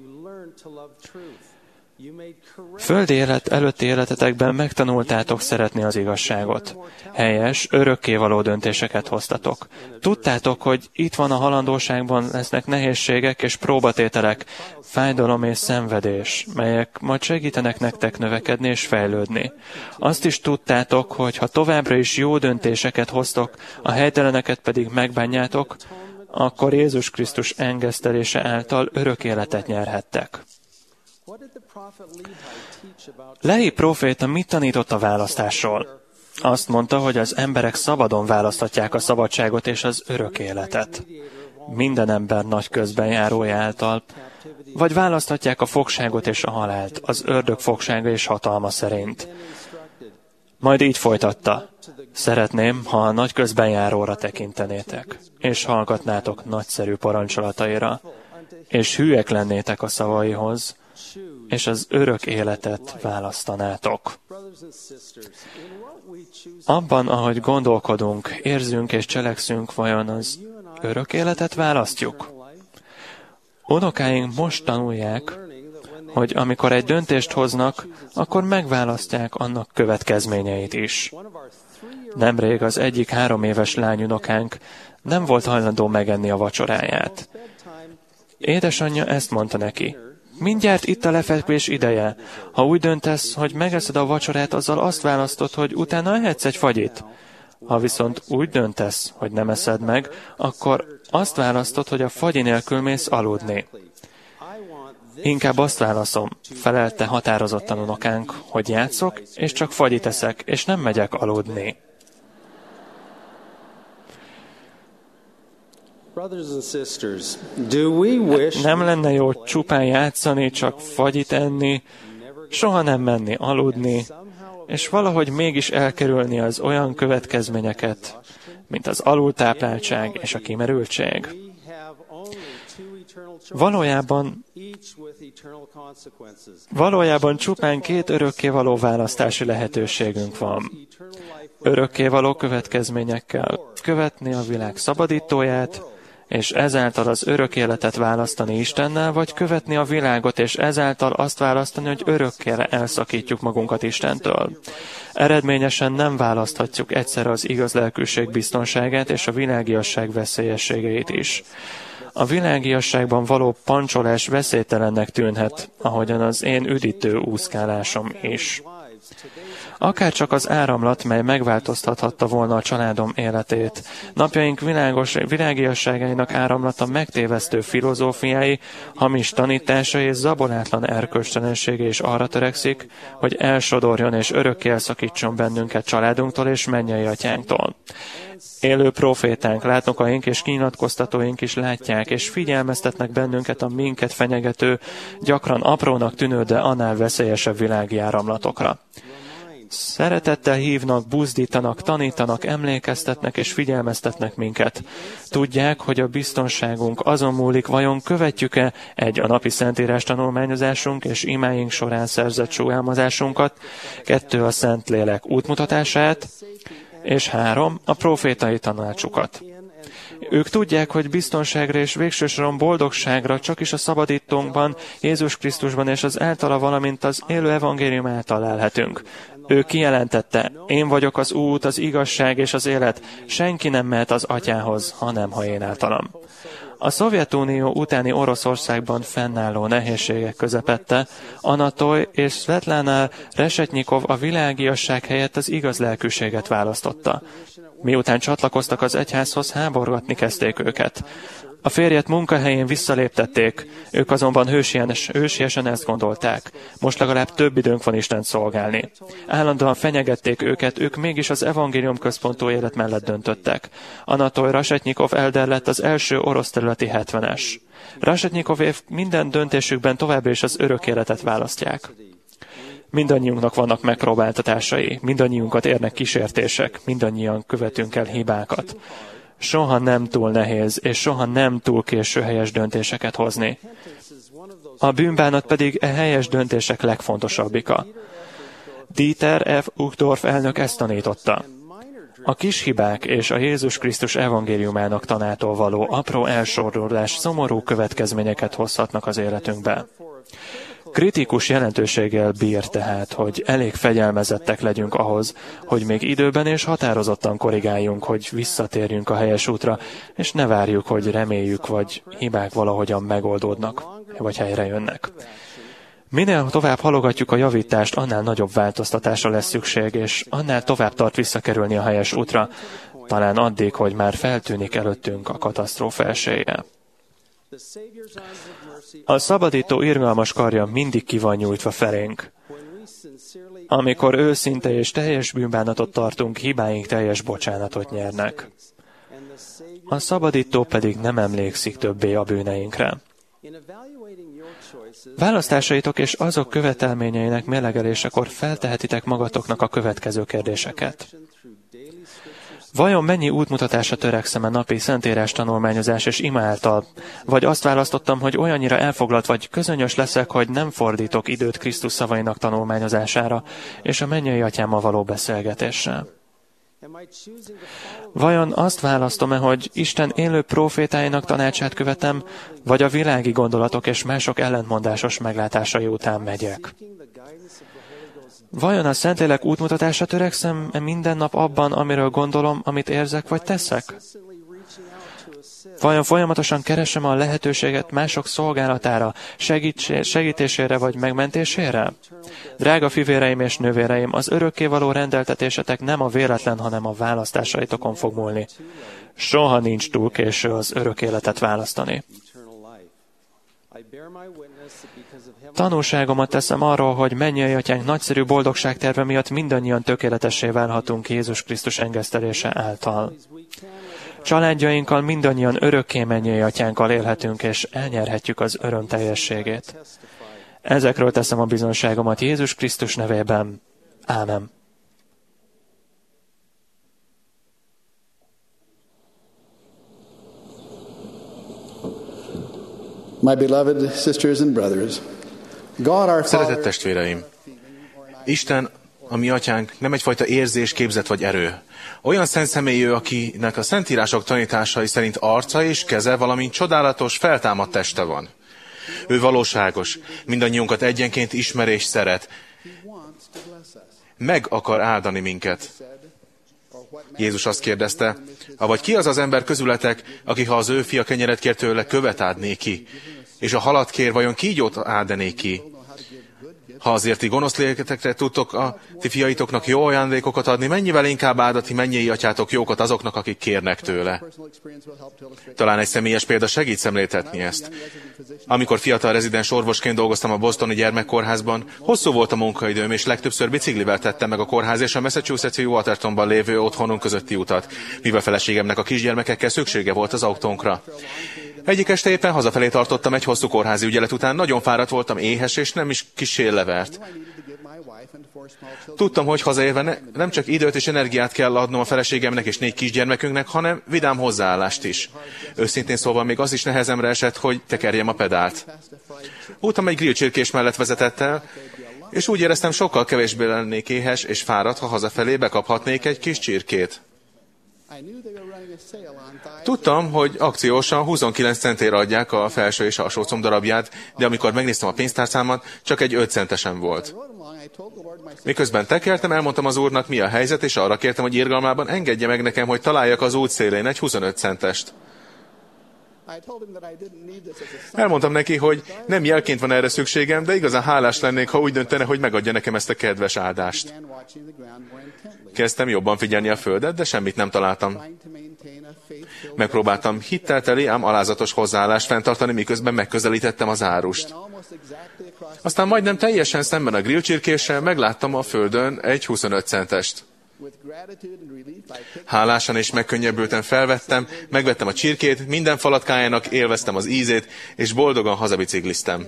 H: Földi élet előtti életetekben megtanultátok szeretni az igazságot. Helyes, örökkévaló döntéseket hoztatok. Tudtátok, hogy itt van a halandóságban lesznek nehézségek és próbatételek, fájdalom és szenvedés, melyek majd segítenek nektek növekedni és fejlődni. Azt is tudtátok, hogy ha továbbra is jó döntéseket hoztok, a helyteleneket pedig megbánjátok, akkor Jézus Krisztus engesztelése által örök életet nyerhettek. Lehi próféta mit tanított a választásról? Azt mondta, hogy az emberek szabadon választhatják a szabadságot és az örök életet. Minden ember nagy közbenjárója által, vagy választhatják a fogságot és a halált, az ördög fogsága és hatalma szerint. Majd így folytatta. Szeretném, ha a nagy közbenjáróra tekintenétek, és hallgatnátok nagyszerű parancsolataira, és hűek lennétek a szavaihoz, és az örök életet választanátok. Abban, ahogy gondolkodunk, érzünk és cselekszünk, vajon az örök életet választjuk? Unokáink most tanulják, hogy amikor egy döntést hoznak, akkor megválasztják annak következményeit is. Nemrég az egyik 3 éves lányunokánk nem volt hajlandó megenni a vacsoráját. Édesanyja ezt mondta neki. Mindjárt itt a lefekvés ideje. Ha úgy döntesz, hogy megeszed a vacsorát, azzal azt választod, hogy utána ehetsz egy fagyit. Ha viszont úgy döntesz, hogy nem eszed meg, akkor azt választod, hogy a fagyi nélkül mész aludni. Inkább azt válaszom, felelte határozottan unokánk, hogy játszok, és csak fagyit eszek, és nem megyek aludni. Nem lenne jó csupán játszani, csak fagyit enni, soha nem menni aludni, és valahogy mégis elkerülni az olyan következményeket, mint az alultápláltság és a kimerültség? Valójában csupán két örökkévaló választási lehetőségünk van. Örökkévaló következményekkel követni a világ szabadítóját, és ezáltal az örök életet választani Istennel, vagy követni a világot, és ezáltal azt választani, hogy örökké elszakítjuk magunkat Istentől. Eredményesen nem választhatjuk egyszerre az igaz lelkűség biztonságát és a világiasság veszélyességeit is. A világiasságban való pancsolás veszélytelennek tűnhet, ahogyan az én üdítő úszkálásom is. Akárcsak az áramlat, mely megváltoztathatta volna a családom életét. Napjaink világiasságainak áramlata megtévesztő filozófiái, hamis tanításai és zabolátlan erkölcstelensége is arra törekszik, hogy elsodorjon és örökké elszakítson bennünket családunktól és mennyei atyánktól. Élő profétánk, látnokaink és kinyilatkoztatóink is látják, és figyelmeztetnek bennünket a minket fenyegető, gyakran aprónak tűnő, de annál veszélyesebb világi áramlatokra. Szeretettel hívnak, buzdítanak, tanítanak, emlékeztetnek és figyelmeztetnek minket. Tudják, hogy a biztonságunk azon múlik, vajon követjük-e a napi szentírás tanulmányozásunk és imáink során szerzett súlyálmozásunkat, 2 a Szentlélek útmutatását, és 3 a profétai tanácsukat. Ők tudják, hogy biztonságra és végső soron boldogságra csak is a szabadítónkban, Jézus Krisztusban és az általa, valamint az élő evangélium által lelhetünk. Ő kijelentette, én vagyok az út, az igazság és az élet, senki nem mehet az atyához, hanem ha én általam. A Szovjetunió utáni Oroszországban fennálló nehézségek közepette Anatoly és Svetlana Resetnyikov a világiasság helyett az igaz lelkűséget választotta. Miután csatlakoztak az egyházhoz, háborgatni kezdték őket. A férjet munkahelyén visszaléptették, ők azonban hősiesen ezt gondolták. Most legalább több időnk van Istent szolgálni. Állandóan fenyegették őket, ők mégis az evangélium központú élet mellett döntöttek. Anatoly Resetnyikov elder lett az első orosz területi 70-es. Resetnyikovék minden döntésükben továbbra is az örök életet választják. Mindannyiunknak vannak megpróbáltatásai, mindannyiunkat érnek kísértések, mindannyian követünk el hibákat. Soha nem túl nehéz, és soha nem túl késő helyes döntéseket hozni. A bűnbánat pedig e helyes döntések legfontosabbika. Dieter F. Uchtdorf elnök ezt tanította. A kis hibák és a Jézus Krisztus evangéliumának tanától való apró elsorolás szomorú következményeket hozhatnak az életünkbe. Kritikus jelentőséggel bír tehát, hogy elég fegyelmezettek legyünk ahhoz, hogy még időben és határozottan korrigáljunk, hogy visszatérjünk a helyes útra, és ne várjuk, hogy reméljük, vagy hibák valahogyan megoldódnak, vagy helyre jönnek. Minél tovább halogatjuk a javítást, annál nagyobb változtatásra lesz szükség, és annál tovább tart visszakerülni a helyes útra, talán addig, hogy már feltűnik előttünk a katasztrófa esélye. A szabadító irgalmas karja mindig ki van nyújtva felénk. Amikor őszinte és teljes bűnbánatot tartunk, hibáink teljes bocsánatot nyernek. A szabadító pedig nem emlékszik többé a bűneinkre. Választásaitok és azok követelményeinek mérlegelésekor feltehetitek magatoknak a következő kérdéseket. Vajon mennyi útmutatásra törekszem a napi szentírás tanulmányozás és ima által? Vagy azt választottam, hogy olyannyira elfoglalt vagy közönyös leszek, hogy nem fordítok időt Krisztus szavainak tanulmányozására és a mennyei atyámmal való beszélgetésre? Vajon azt választom-e, hogy Isten élő prófétáinak tanácsát követem, vagy a világi gondolatok és mások ellentmondásos meglátásai után megyek? Vajon a Szentlélek útmutatásra törekszem minden nap abban, amiről gondolom, amit érzek vagy teszek? Vajon folyamatosan keresem a lehetőséget mások szolgálatára, segítésére vagy megmentésére? Drága fivéreim és nővéreim, az örökkévaló rendeltetésetek nem a véletlen, hanem a választásaitokon fog múlni. Soha nincs túl késő az örök életet választani. Tanúságomat teszem arról, hogy mennyei atyánk nagyszerű boldogságterve miatt mindannyian tökéletessé válhatunk Jézus Krisztus engesztelése által. Családjainkkal mindannyian örökké mennyei atyánkkal élhetünk, és elnyerhetjük az öröm teljességét. Ezekről teszem a bizonságomat Jézus Krisztus nevében. Ámen.
I: My beloved sisters and brothers, God our
B: Szeretett
I: Father,
B: testvéreim, Isten, a mi atyánk, nem egyfajta érzés, képzet vagy erő. Olyan szent személy ő, akinek a szentírások tanításai szerint arca és keze, valamint csodálatos, feltámadt teste van. Ő valóságos, mindannyiunkat egyenként ismer és szeret. Meg akar áldani minket. Jézus azt kérdezte, avagy ki az az ember közületek, aki ha az ő fia kenyeret kér tőle, követ áldné ki, és a halat kér, vajon kígyót áldané ki? Ha azért ti gonosz lélketekre tudtok a ti fiaitoknak jó ajándékokat adni, mennyivel inkább áld a ti mennyei atyátok jókat azoknak, akik kérnek tőle. Talán egy személyes példa segít szemléltetni ezt. Amikor fiatal rezidens orvosként dolgoztam a bostoni gyermekkórházban, hosszú volt a munkaidőm, és legtöbbször biciklivel tettem meg a kórház és a Massachusetts-i Watertonban lévő otthonunk közötti utat, mivel feleségemnek a kisgyermekekkel szüksége volt az autónkra. Egyik este éppen hazafelé tartottam egy hosszú kórházi ügyelet után, nagyon fáradt voltam, éhes, és nem is kissé levert. Tudtam, hogy hazaérve nem csak időt és energiát kell adnom a feleségemnek és 4 kisgyermekünknek, hanem vidám hozzáállást is. Őszintén szólva még az is nehezemre esett, hogy tekerjem a pedált. Útam egy grillcsirkés mellett vezetett el, és úgy éreztem, sokkal kevésbé lennék éhes és fáradt, ha hazafelé bekaphatnék egy kis csirkét. Tudtam, hogy akciósan 29 centért adják a felső és alsó comb darabját, de amikor megnéztem a pénztárcámat, csak egy 5 centesen volt. Miközben tekertem, elmondtam az úrnak, mi a helyzet, és arra kértem, hogy irgalmában engedje meg nekem, hogy találjak az út szélén egy 25 centest. Elmondtam neki, hogy nem jelként van erre szükségem, de igazán hálás lennék, ha úgy döntene, hogy megadja nekem ezt a kedves áldást. Kezdtem jobban figyelni a földet, de semmit nem találtam. Megpróbáltam hittelteli, ám alázatos hozzáállást fenntartani, miközben megközelítettem az árust. Aztán majdnem teljesen szemben a grillcsirkéssel megláttam a földön egy 25 centest. Hálásan és megkönnyebbülten felvettem, megvettem a csirkét, minden falatkájának élveztem az ízét, és boldogan hazabicikliztem.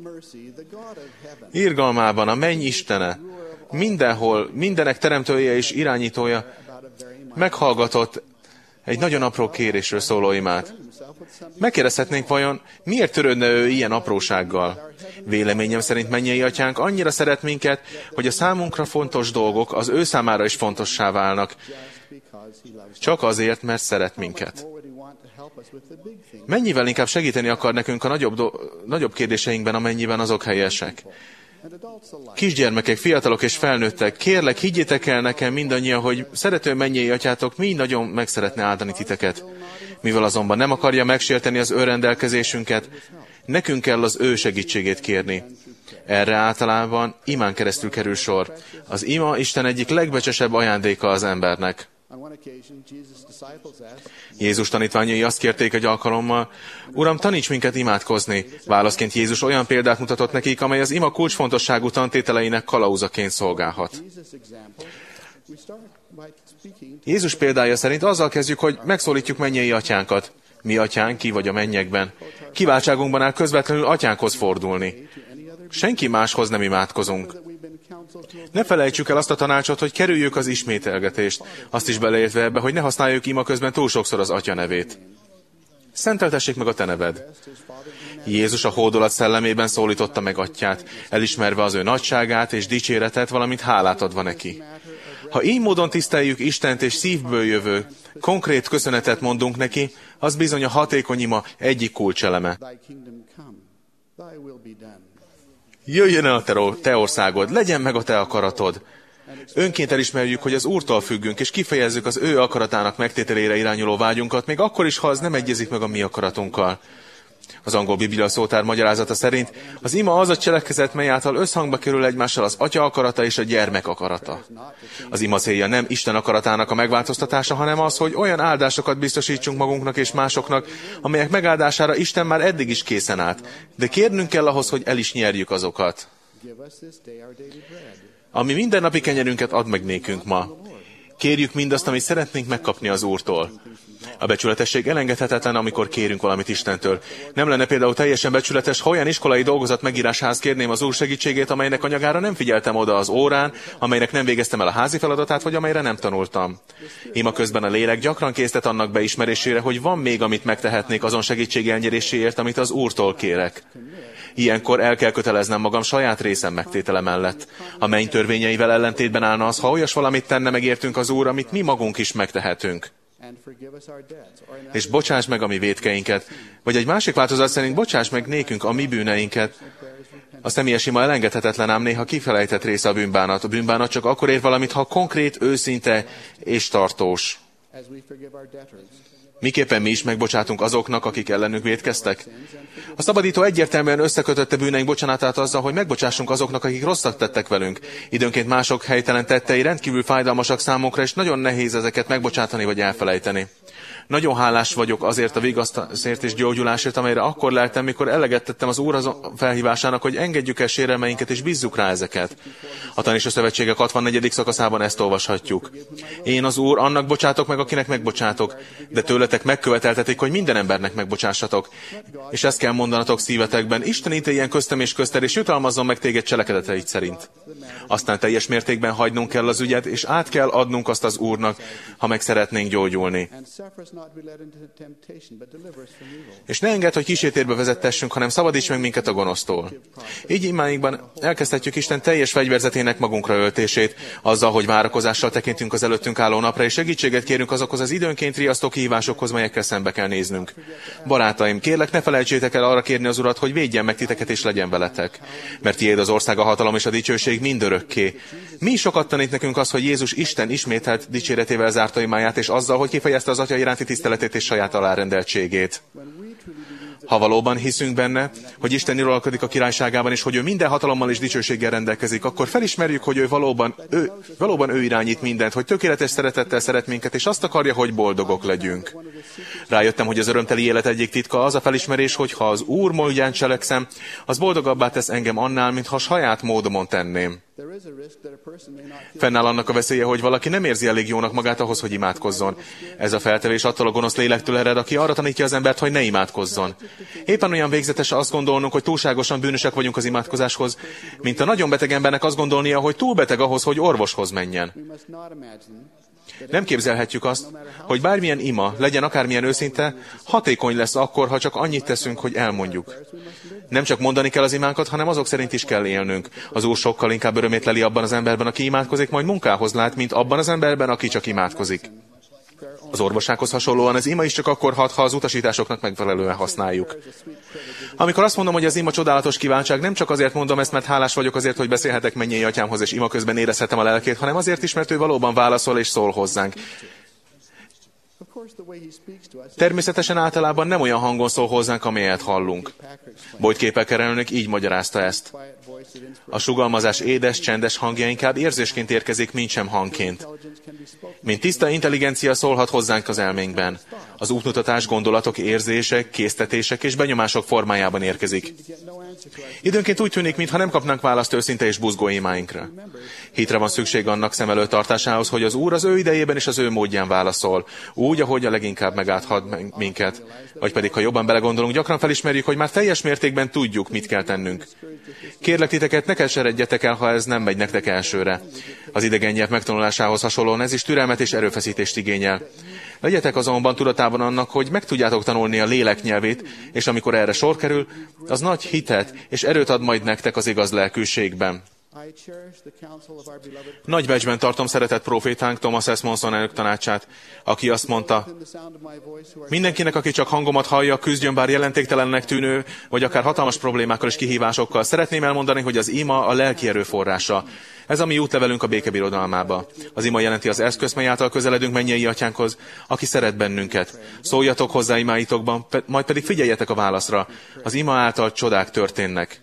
B: Irgalmában a menny Istene, mindenhol, mindenek teremtője és irányítója meghallgatott egy nagyon apró kérésről szóló imát. Megkérdezhetnénk vajon, miért törődne ő ilyen aprósággal? Véleményem szerint mennyei atyánk annyira szeret minket, hogy a számunkra fontos dolgok az ő számára is fontossá válnak. Csak azért, mert szeret minket. Mennyivel inkább segíteni akar nekünk a nagyobb kérdéseinkben, amennyiben azok helyesek. Kisgyermekek, fiatalok és felnőttek, kérlek, higgyétek el nekem mindannyian, hogy szerető mennyei atyátok mind nagyon meg szeretne áldani titeket. Mivel azonban nem akarja megsérteni az ő rendelkezésünket, nekünk kell az ő segítségét kérni. Erre általában imán keresztül kerül sor. Az ima Isten egyik legbecsesebb ajándéka az embernek. Jézus tanítványai azt kérték egy alkalommal, Uram, taníts minket imádkozni. Válaszként Jézus olyan példát mutatott nekik, amely az ima kulcsfontosságú tantételeinek kalauzaként szolgálhat. Jézus példája szerint azzal kezdjük, hogy megszólítjuk mennyei atyánkat. Mi atyánk, ki vagy a mennyekben. Kiváltságunkban áll közvetlenül atyánkhoz fordulni. Senki máshoz nem imádkozunk. Ne felejtsük el azt a tanácsot, hogy kerüljük az ismételgetést, azt is beleértve ebbe, hogy ne használjuk ima közben túl sokszor az atya nevét. Szenteltessék meg a te neved. Jézus a hódolat szellemében szólította meg atyát, elismerve az ő nagyságát és dicséretet, valamint hálát adva neki. Ha így módon tiszteljük Istent és szívből jövő, konkrét köszönetet mondunk neki, az bizony a hatékony ima egyik kulcseleme. Jöjjön el a te országod, legyen meg a te akaratod. Önként elismerjük, hogy az Úrtól függünk, és kifejezzük az ő akaratának megtételére irányuló vágyunkat, még akkor is, ha az nem egyezik meg a mi akaratunkkal. Az angol biblia szótár magyarázata szerint az ima az a cselekezet, mely által összhangba kerül egymással az atya akarata és a gyermek akarata. Az ima célja nem Isten akaratának a megváltoztatása, hanem az, hogy olyan áldásokat biztosítsunk magunknak és másoknak, amelyek megáldására Isten már eddig is készen állt. De kérnünk kell ahhoz, hogy el is nyerjük azokat. Ami mindennapi kenyerünket add meg nékünk ma. Kérjük mindazt, amit szeretnénk megkapni az Úrtól. A becsületesség elengedhetetlen, amikor kérünk valamit Istentől. Nem lenne például teljesen becsületes, ha olyan iskolai dolgozat megírásához kérném az Úr segítségét, amelynek anyagára nem figyeltem oda az órán, amelynek nem végeztem el a házi feladatát, vagy amelyre nem tanultam. Ima közben a lélek gyakran késztet annak beismerésére, hogy van még, amit megtehetnék azon segítség elnyeréséért, amit az Úrtól kérek. Ilyenkor el kell köteleznem magam saját részem megtétele mellett. A menny törvényeivel ellentétben állna az, ha olyas valamit tenne megértünk az Úr, amit mi magunk is megtehetünk. És bocsáss meg a mi vétkeinket, vagy egy másik változat szerint bocsáss meg nékünk a mi bűneinket. A személyes ima elengedhetetlen, ám néha kifelejtett része a bűnbánat. A bűnbánat csak akkor ér valamit, ha konkrét, őszinte és tartós. Miképpen mi is megbocsátunk azoknak, akik ellenünk vétkeztek? A szabadító egyértelműen összekötötte bűneink bocsánatát azzal, hogy megbocsássunk azoknak, akik rosszat tettek velünk. Időnként mások helytelen tettei rendkívül fájdalmasak számunkra, és nagyon nehéz ezeket megbocsátani vagy elfelejteni. Nagyon hálás vagyok azért a vigasztásért és gyógyulásért, amelyre akkor leltem, mikor eleget tettem az Úr felhívásának, hogy engedjük el sérelmeinket és bízzuk rá ezeket. A Tanítsó Szövetségek 64. szakaszában ezt olvashatjuk. Én az Úr annak bocsátok meg, akinek megbocsátok, de tőletek megköveteltetik, hogy minden embernek megbocsássatok. És ezt kell mondanatok szívetekben, Isten ítéljen köztem és közted, és jutalmazzon meg téged cselekedeteid szerint. Aztán teljes mértékben hagynunk kell az ügyet, és át kell adnunk azt az Úrnak, ha meg szeretnénk gyógyulni. És ne engedd, hogy kísértérbe vezettessünk, hanem szabadíts meg minket a gonosztól. Így imáinkban elkezdhetjük Isten teljes fegyverzetének magunkra öltését, azzal, hogy várakozással tekintünk az előttünk álló napra, és segítséget kérünk azokhoz az időnként riasztó kihívásokhoz, melyekkel szembe kell néznünk. Barátaim, kérlek, ne felejtsétek el arra kérni az Urat, hogy védjen meg titeket és legyen veletek. Mert tiéd az ország, a hatalom és a dicsőség mindörökké. Mi sokat tanít nekünk az, hogy Jézus Isten ismételt dicséretével zárta imáját, és azzal, hogy kifejezte az Atya iránti tiszteletét és saját alárendeltségét. Ha valóban hiszünk benne, hogy Isten uralkodik a királyságában, és hogy ő minden hatalommal és dicsőséggel rendelkezik, akkor felismerjük, hogy ő valóban ő irányít mindent, hogy tökéletes szeretettel szeret minket, és azt akarja, hogy boldogok legyünk. Rájöttem, hogy az örömteli élet egyik titka az a felismerés, hogy ha az Úr módján cselekszem, az boldogabbá tesz engem annál, mintha saját módomon tenném. Fennáll annak a veszélye, hogy valaki nem érzi elég jónak magát ahhoz, hogy imádkozzon. Ez a feltevés attól a gonosz lélektől ered, aki arra tanítja az embert, hogy ne imádkozzon. Éppen olyan végzetes azt gondolnunk, hogy túlságosan bűnösek vagyunk az imádkozáshoz, mint a nagyon beteg embernek azt gondolnia, hogy túl beteg ahhoz, hogy orvoshoz menjen. Nem képzelhetjük azt, hogy bármilyen ima, legyen akármilyen őszinte, hatékony lesz akkor, ha csak annyit teszünk, hogy elmondjuk. Nem csak mondani kell az imánkat, hanem azok szerint is kell élnünk. Az Úr sokkal inkább örömét leli abban az emberben, aki imádkozik, majd munkához lát, mint abban az emberben, aki csak imádkozik. Az orvossághoz hasonlóan az ima is csak akkor hat, ha az utasításoknak megfelelően használjuk. Amikor azt mondom, hogy az ima csodálatos kívánság, nem csak azért mondom ezt, mert hálás vagyok azért, hogy beszélhetek mennyei atyámhoz, és ima közben érezhetem a lelkét, hanem azért is, mert ő valóban válaszol és szól hozzánk. Természetesen általában nem olyan hangon szól hozzánk, amelyet hallunk. Boyd Képelker elnök így magyarázta ezt. A sugalmazás édes, csendes hangja inkább érzésként érkezik, mint sem hangként. Mint tiszta intelligencia szólhat hozzánk az elménkben. Az útmutatás gondolatok, érzések, késztetések és benyomások formájában érkezik. Időnként úgy tűnik, mintha nem kapnánk választ őszinte és buzgó imáinkra. Hitre van szükség annak szem előtt tartásához, hogy az Úr az ő idejében és az ő módján válaszol, úgy, ahogy a leginkább megáthat minket. Vagy pedig, ha jobban belegondolunk, gyakran felismerjük, hogy már teljes mértékben tudjuk, mit kell tennünk. Kérlek titeket, ne keseredjetek el, ha ez nem megy nektek elsőre. Az idegen nyelv megtanulásához hasonlóan ez is türelmet és erőfeszítést igényel. Legyetek azonban tudatában annak, hogy meg tudjátok tanulni a lélek nyelvét, és amikor erre sor kerül, az nagy hitet és erőt ad majd nektek az igaz lelkűségben. Nagy becsben tartom szeretett profétánk Thomas S. Monson elnök tanácsát, aki azt mondta, mindenkinek, aki csak hangomat hallja, küzdjön bár jelentéktelennek tűnő, vagy akár hatalmas problémákkal és kihívásokkal. Szeretném elmondani, hogy az ima a lelki erő forrása. Ez a mi útlevelünk a békebirodalmába. Az ima jelenti az eszközt, mely által közeledünk mennyei atyánkhoz, aki szeret bennünket. Szóljatok hozzá imáitokban, majd pedig figyeljetek a válaszra. Az ima által csodák történnek.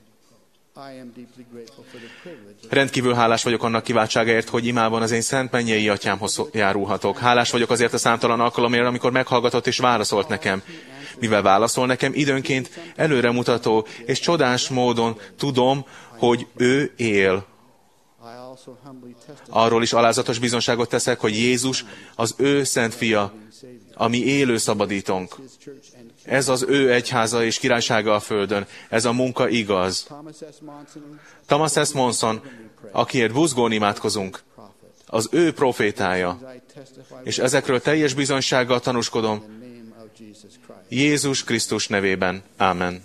B: Rendkívül hálás vagyok annak kiváltságáért, hogy imában az én szent mennyei atyámhoz járulhatok. Hálás vagyok azért a számtalan alkalomért, amikor meghallgatott és válaszolt nekem. Mivel válaszol nekem, időnként előremutató és csodás módon tudom, hogy ő él. Arról is alázatos bizonságot teszek, hogy Jézus az ő szent fia, a mi élő szabadítónk. Ez az ő egyháza és királysága a földön. Ez a munka igaz. Thomas S. Monson, akiért buzgón imádkozunk, az ő profétája. És ezekről teljes bizonysággal tanúskodom. Jézus Krisztus nevében. Ámen.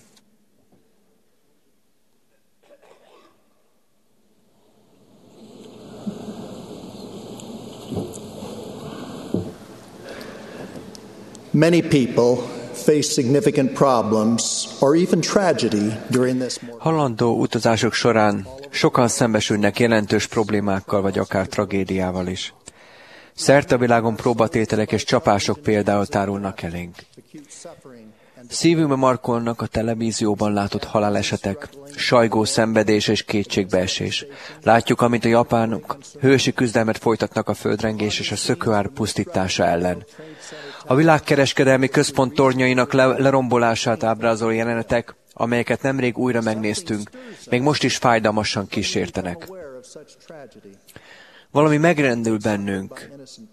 I: Many people face significant problems or even tragedy during this morning.
E: Halandó utazások során sokan szembesülnek jelentős problémákkal, vagy akár tragédiával is. Szerte a világon próbatételek és csapások például tárulnak elénk. Szívünkbe markolnak a televízióban látott halálesetek, sajgó szenvedés és kétségbeesés. Látjuk, amint a japánok hősi küzdelmet folytatnak a földrengés és a szökőár pusztítása ellen. A világkereskedelmi központ tornyainak lerombolását ábrázoló jelenetek, amelyeket nemrég újra megnéztünk, még most is fájdalmasan kísértenek. Valami megrendül bennünk,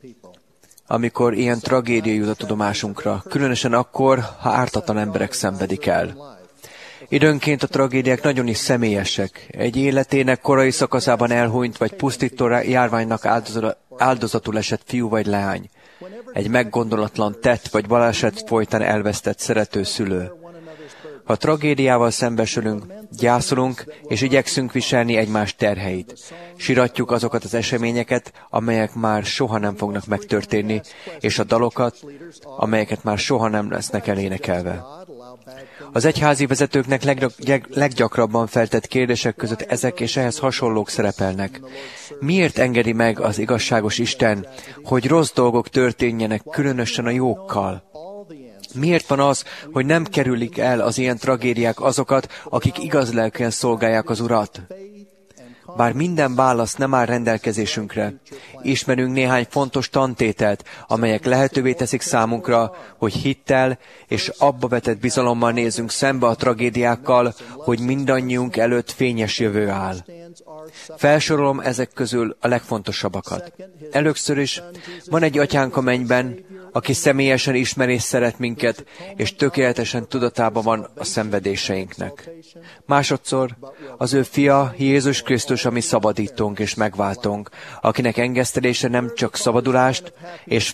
E: amikor ilyen tragédia jut a tudomásunkra, különösen akkor, ha ártatlan emberek szenvedik el. Időnként a tragédiák nagyon is személyesek. Egy életének korai szakaszában elhunyt vagy pusztító járványnak áldozatul esett fiú vagy leány. Egy meggondolatlan tett vagy baleset folytán elvesztett szerető szülő. Ha tragédiával szembesülünk, gyászolunk és igyekszünk viselni egymás terheit. Siratjuk azokat az eseményeket, amelyek már soha nem fognak megtörténni, és a dalokat, amelyeket már soha nem lesznek elénekelve. Az egyházi vezetőknek leggyakrabban feltett kérdések között ezek és ehhez hasonlók szerepelnek. Miért engedi meg az igazságos Isten, hogy rossz dolgok történjenek, különösen a jókkal? Miért van az, hogy nem kerülik el az ilyen tragédiák azokat, akik igaz lelkűen szolgálják az Urat? Bár minden válasz nem áll rendelkezésünkre, ismerünk néhány fontos tantételt, amelyek lehetővé teszik számunkra, hogy hittel és abba vetett bizalommal nézzünk szembe a tragédiákkal, hogy mindannyiunk előtt fényes jövő áll. Felsorolom ezek közül a legfontosabbakat. Először is van egy atyánk a mennyben, aki személyesen ismer és szeret minket, és tökéletesen tudatában van a szenvedéseinknek. Másodszor az ő fia, Jézus Krisztus, a mi szabadítónk és megváltónk, akinek engesztelése nem csak szabadulást és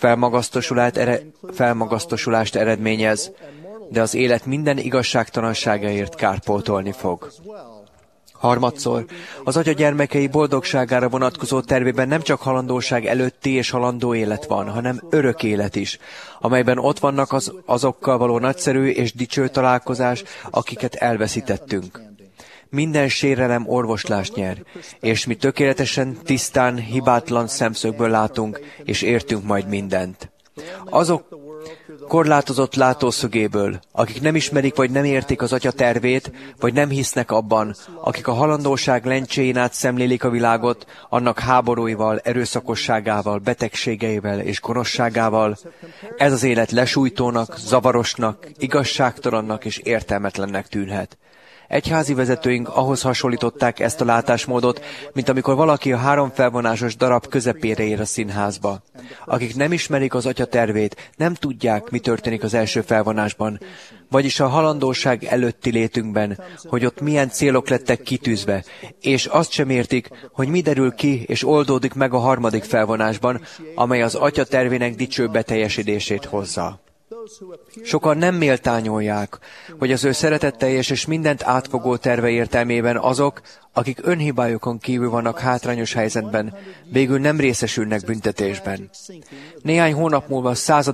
E: felmagasztosulást eredményez, de az élet minden igazságtalanságáért kárpótolni fog. Harmadszor, az Atya gyermekei boldogságára vonatkozó tervében nem csak halandóság előtti és halandó élet van, hanem örök élet is, amelyben ott vannak azokkal való nagyszerű és dicső találkozás, akiket elveszítettünk. Minden sérelem orvoslást nyer, és mi tökéletesen, tisztán, hibátlan szemszögből látunk, és értünk majd mindent. Azok korlátozott látószögéből, akik nem ismerik vagy nem értik az Atya tervét, vagy nem hisznek abban, akik a halandóság lencséjén át szemlélik a világot, annak háborúival, erőszakosságával, betegségeivel és gonoszságával, ez az élet lesújtónak, zavarosnak, igazságtalannak és értelmetlennek tűnhet. Egyházi vezetőink ahhoz hasonlították ezt a látásmódot, mint amikor valaki a 3 felvonásos darab közepére ér a színházba. Akik nem ismerik az Atya tervét, nem tudják, mi történik az első felvonásban, vagyis a halandóság előtti létünkben, hogy ott milyen célok lettek kitűzve, és azt sem értik, hogy mi derül ki és oldódik meg a 3. felvonásban, amely az Atya tervének dicső beteljesedését hozza. Sokan nem méltányolják, hogy az ő szeretetteljes és mindent átfogó terve értelmében azok, akik önhibájukon kívül vannak hátrányos helyzetben, végül nem részesülnek büntetésben. Néhány hónap múlva 100.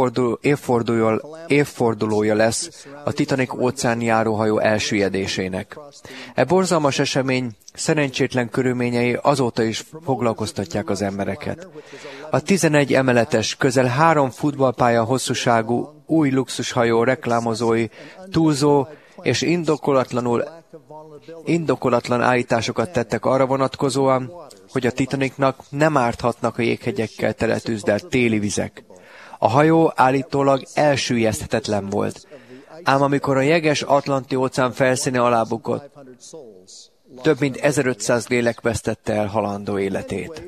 E: évfordulója lesz a Titanic óceáni járóhajó elsüllyedésének. E borzalmas esemény szerencsétlen körülményei azóta is foglalkoztatják az embereket. A 11 emeletes, közel 3 futballpálya hosszúságú új luxushajó reklámozói túlzó és indokolatlan állításokat tettek arra vonatkozóan, hogy a Titanicnak nem árthatnak a jéghegyekkel teletűzdelt téli vizek. A hajó állítólag elsüllyeszthetetlen volt, ám amikor a jeges Atlanti óceán felszíne alá bukott, több mint 1500 lélek vesztette el halandó életét.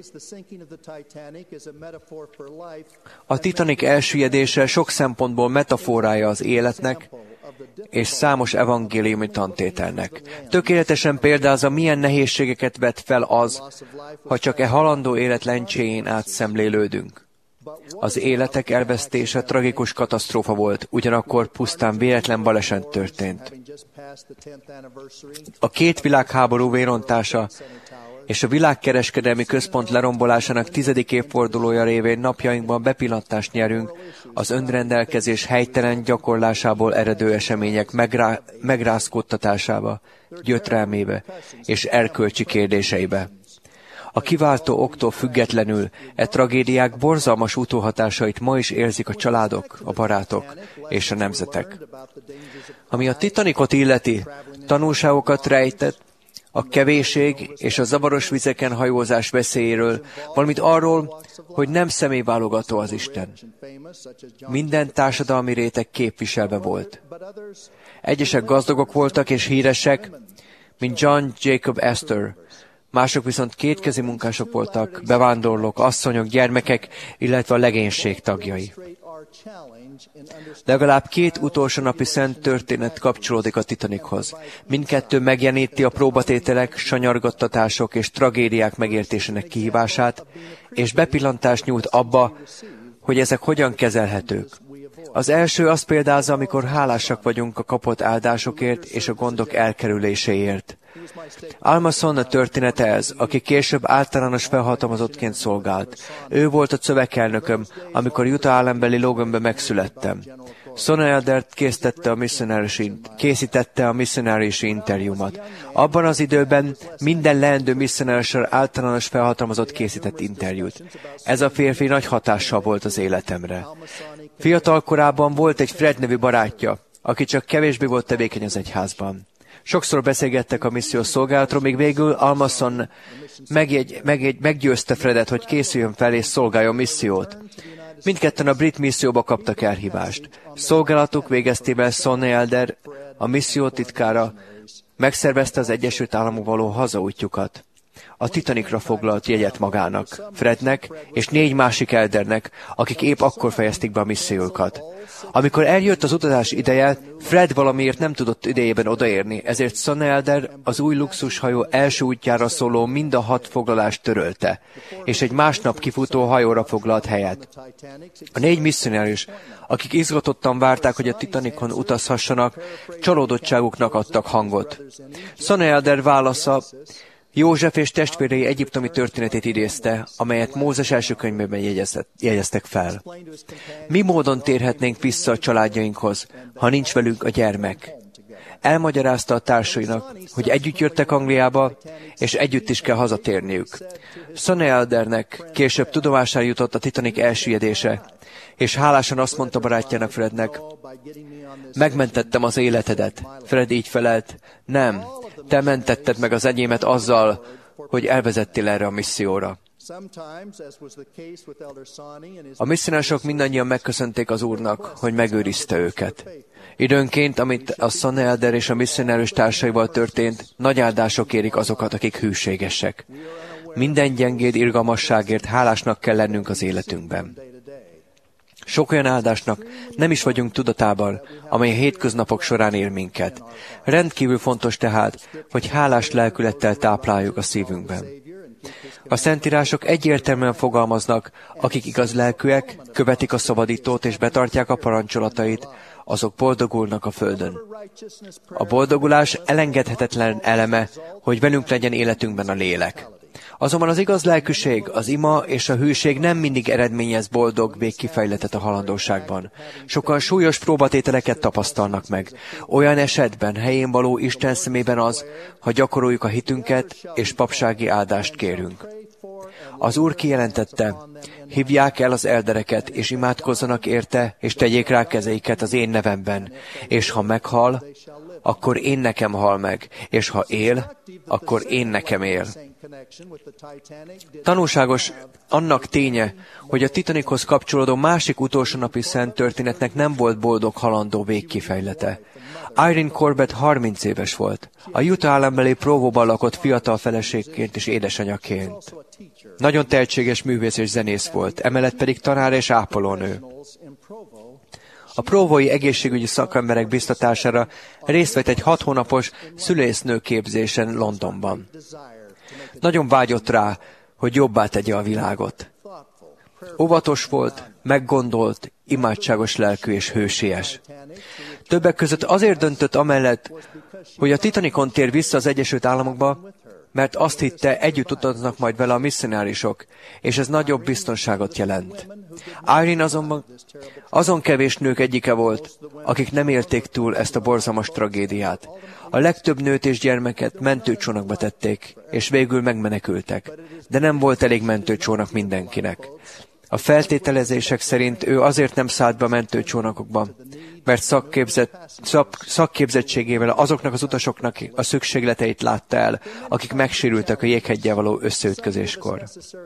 E: A Titanic elsüllyedése sok szempontból metaforája az életnek, és számos evangéliumi tantételnek. Tökéletesen példázza, milyen nehézségeket vet fel az, ha csak halandó élet lencséjén át szemlélődünk. Az életek elvesztése tragikus katasztrófa volt, ugyanakkor pusztán véletlen baleset történt. A két világháború vérontása és a világkereskedelmi központ lerombolásának 10. évfordulója révén napjainkban bepillantást nyerünk az önrendelkezés helytelen gyakorlásából eredő események megrázkódtatásába, gyötrelmébe és erkölcsi kérdéseibe. A kiváltó októl függetlenül tragédiák borzalmas utóhatásait ma is érzik a családok, a barátok és a nemzetek. Ami a Titanicot illeti, tanulságokat rejtett a kevésség és a zavaros vizeken hajózás veszélyéről, valamint arról, hogy nem személyválogató az Isten. Minden társadalmi réteg képviselve volt. Egyesek gazdagok voltak és híresek, mint John Jacob Astor, mások viszont kétkezi munkások voltak, bevándorlók, asszonyok, gyermekek, illetve a legénység tagjai. Legalább 2 utolsó napi szent történet kapcsolódik a Titanichoz. Mindkettő megjeleníti a próbatételek, sanyargattatások és tragédiák megértésének kihívását, és bepillantást nyújt abba, hogy ezek hogyan kezelhetők. Az első azt példázza, amikor hálásak vagyunk a kapott áldásokért és a gondok elkerüléséért. Almason a története ez, aki később általános felhatalmazottként szolgált. Ő volt a szövegelnököm, amikor Utah állambeli Loganben megszülettem. Son Eldert készítette a misszionáriusi interjúmat. Abban az időben minden leendő misszionáriussal általános felhatalmazott készített interjút. Ez a férfi nagy hatással volt az életemre. Fiatal korában volt egy Fred nevű barátja, aki csak kevésbé volt tevékeny az egyházban. Sokszor beszélgettek a missziós szolgálatról, még végül Almason meggyőzte Fredet, hogy készüljön fel és szolgáljon missziót. Mindketten a brit misszióba kaptak elhívást. Szolgálatuk végeztével Son Elder, a misszió titkára, megszervezte az Egyesült Államokba való hazaútjukat. A Titanicra foglalt jegyet magának, Frednek és 4 másik eldernek, akik épp akkor fejezték be a missziókat. Amikor eljött az utazás ideje, Fred valamiért nem tudott idejében odaérni, ezért Son Elder az új luxushajó első útjára szóló mind a 6 foglalást törölte, és egy másnap kifutó hajóra foglalt helyet. A 4 misszionárius, akik izgatottan várták, hogy a Titanicon utazhassanak, csalódottságuknak adtak hangot. Son Elder válasza József és testvérei egyiptomi történetét idézte, amelyet Mózes első könyvében jegyeztek fel. Mi módon térhetnénk vissza a családjainkhoz, ha nincs velünk a gyermek? Elmagyarázta a társainak, hogy együtt jöttek Angliába, és együtt is kell hazatérniük. Son Eldernek később tudomására jutott a Titanic elsüllyedése, és hálásan azt mondta barátjának Frednek, megmentettem az életedet. Fred így felelt, nem, te mentetted meg az enyémet azzal, hogy elvezettél erre a misszióra. A misszionárosok mindannyian megköszönték az Úrnak, hogy megőrizte őket. Időnként, amit a Son Elder és a misszionárus társaival történt, nagy áldások érik azokat, akik hűségesek. Minden gyengéd irgalmasságért hálásnak kell lennünk az életünkben. Sok olyan áldásnak nem is vagyunk tudatában, amely a hétköznapok során ér minket. Rendkívül fontos tehát, hogy hálás lelkülettel tápláljuk a szívünkben. A szentírások egyértelműen fogalmaznak, akik igaz lelkűek, követik a szabadítót és betartják a parancsolatait, azok boldogulnak a földön. A boldogulás elengedhetetlen eleme, hogy velünk legyen életünkben a lélek. Azonban az igaz lelkűség, az ima és a hűség nem mindig eredményez boldog végkifejletet a halandóságban. Sokan súlyos próbatételeket tapasztalnak meg. Olyan esetben helyén való Isten szemében az, ha gyakoroljuk a hitünket és papsági áldást kérünk. Az Úr kijelentette, hívják el az eldereket, és imádkozzanak érte, és tegyék rá kezeiket az én nevemben, és ha meghal, akkor én nekem hal meg, és ha él, akkor én nekem él. Tanulságos annak ténye, hogy a Titanichoz kapcsolódó másik utolsó napi szent történetnek nem volt boldog halandó végkifejlete. Irene Corbett 30 éves volt. A Utah állambeli Provóban lakott fiatal feleségként és édesanyaként. Nagyon tehetséges művész és zenész volt, emellett pedig tanár és ápolónő. A provói egészségügyi szakemberek biztatására részt vett egy 6 hónapos szülésznő képzésen Londonban. Nagyon vágyott rá, hogy jobbá tegye a világot. Óvatos volt, meggondolt, imádságos lelkű és hősies. Többek között azért döntött amellett, hogy a Titanicon tér vissza az Egyesült Államokba, mert azt hitte, együtt utaznak majd vele a misszionárisok, és ez nagyobb biztonságot jelent. Irene azonban azon kevés nők egyike volt, akik nem élték túl ezt a borzalmas tragédiát. A legtöbb nőt és gyermeket mentőcsónakba tették, és végül megmenekültek, de nem volt elég mentőcsónak mindenkinek. A feltételezések szerint ő azért nem szállt be a mentőcsónakokba, mert szakképzettségével azoknak az utasoknak a szükségleteit látta el, akik megsérültek a jégheggyel való összeütközéskor.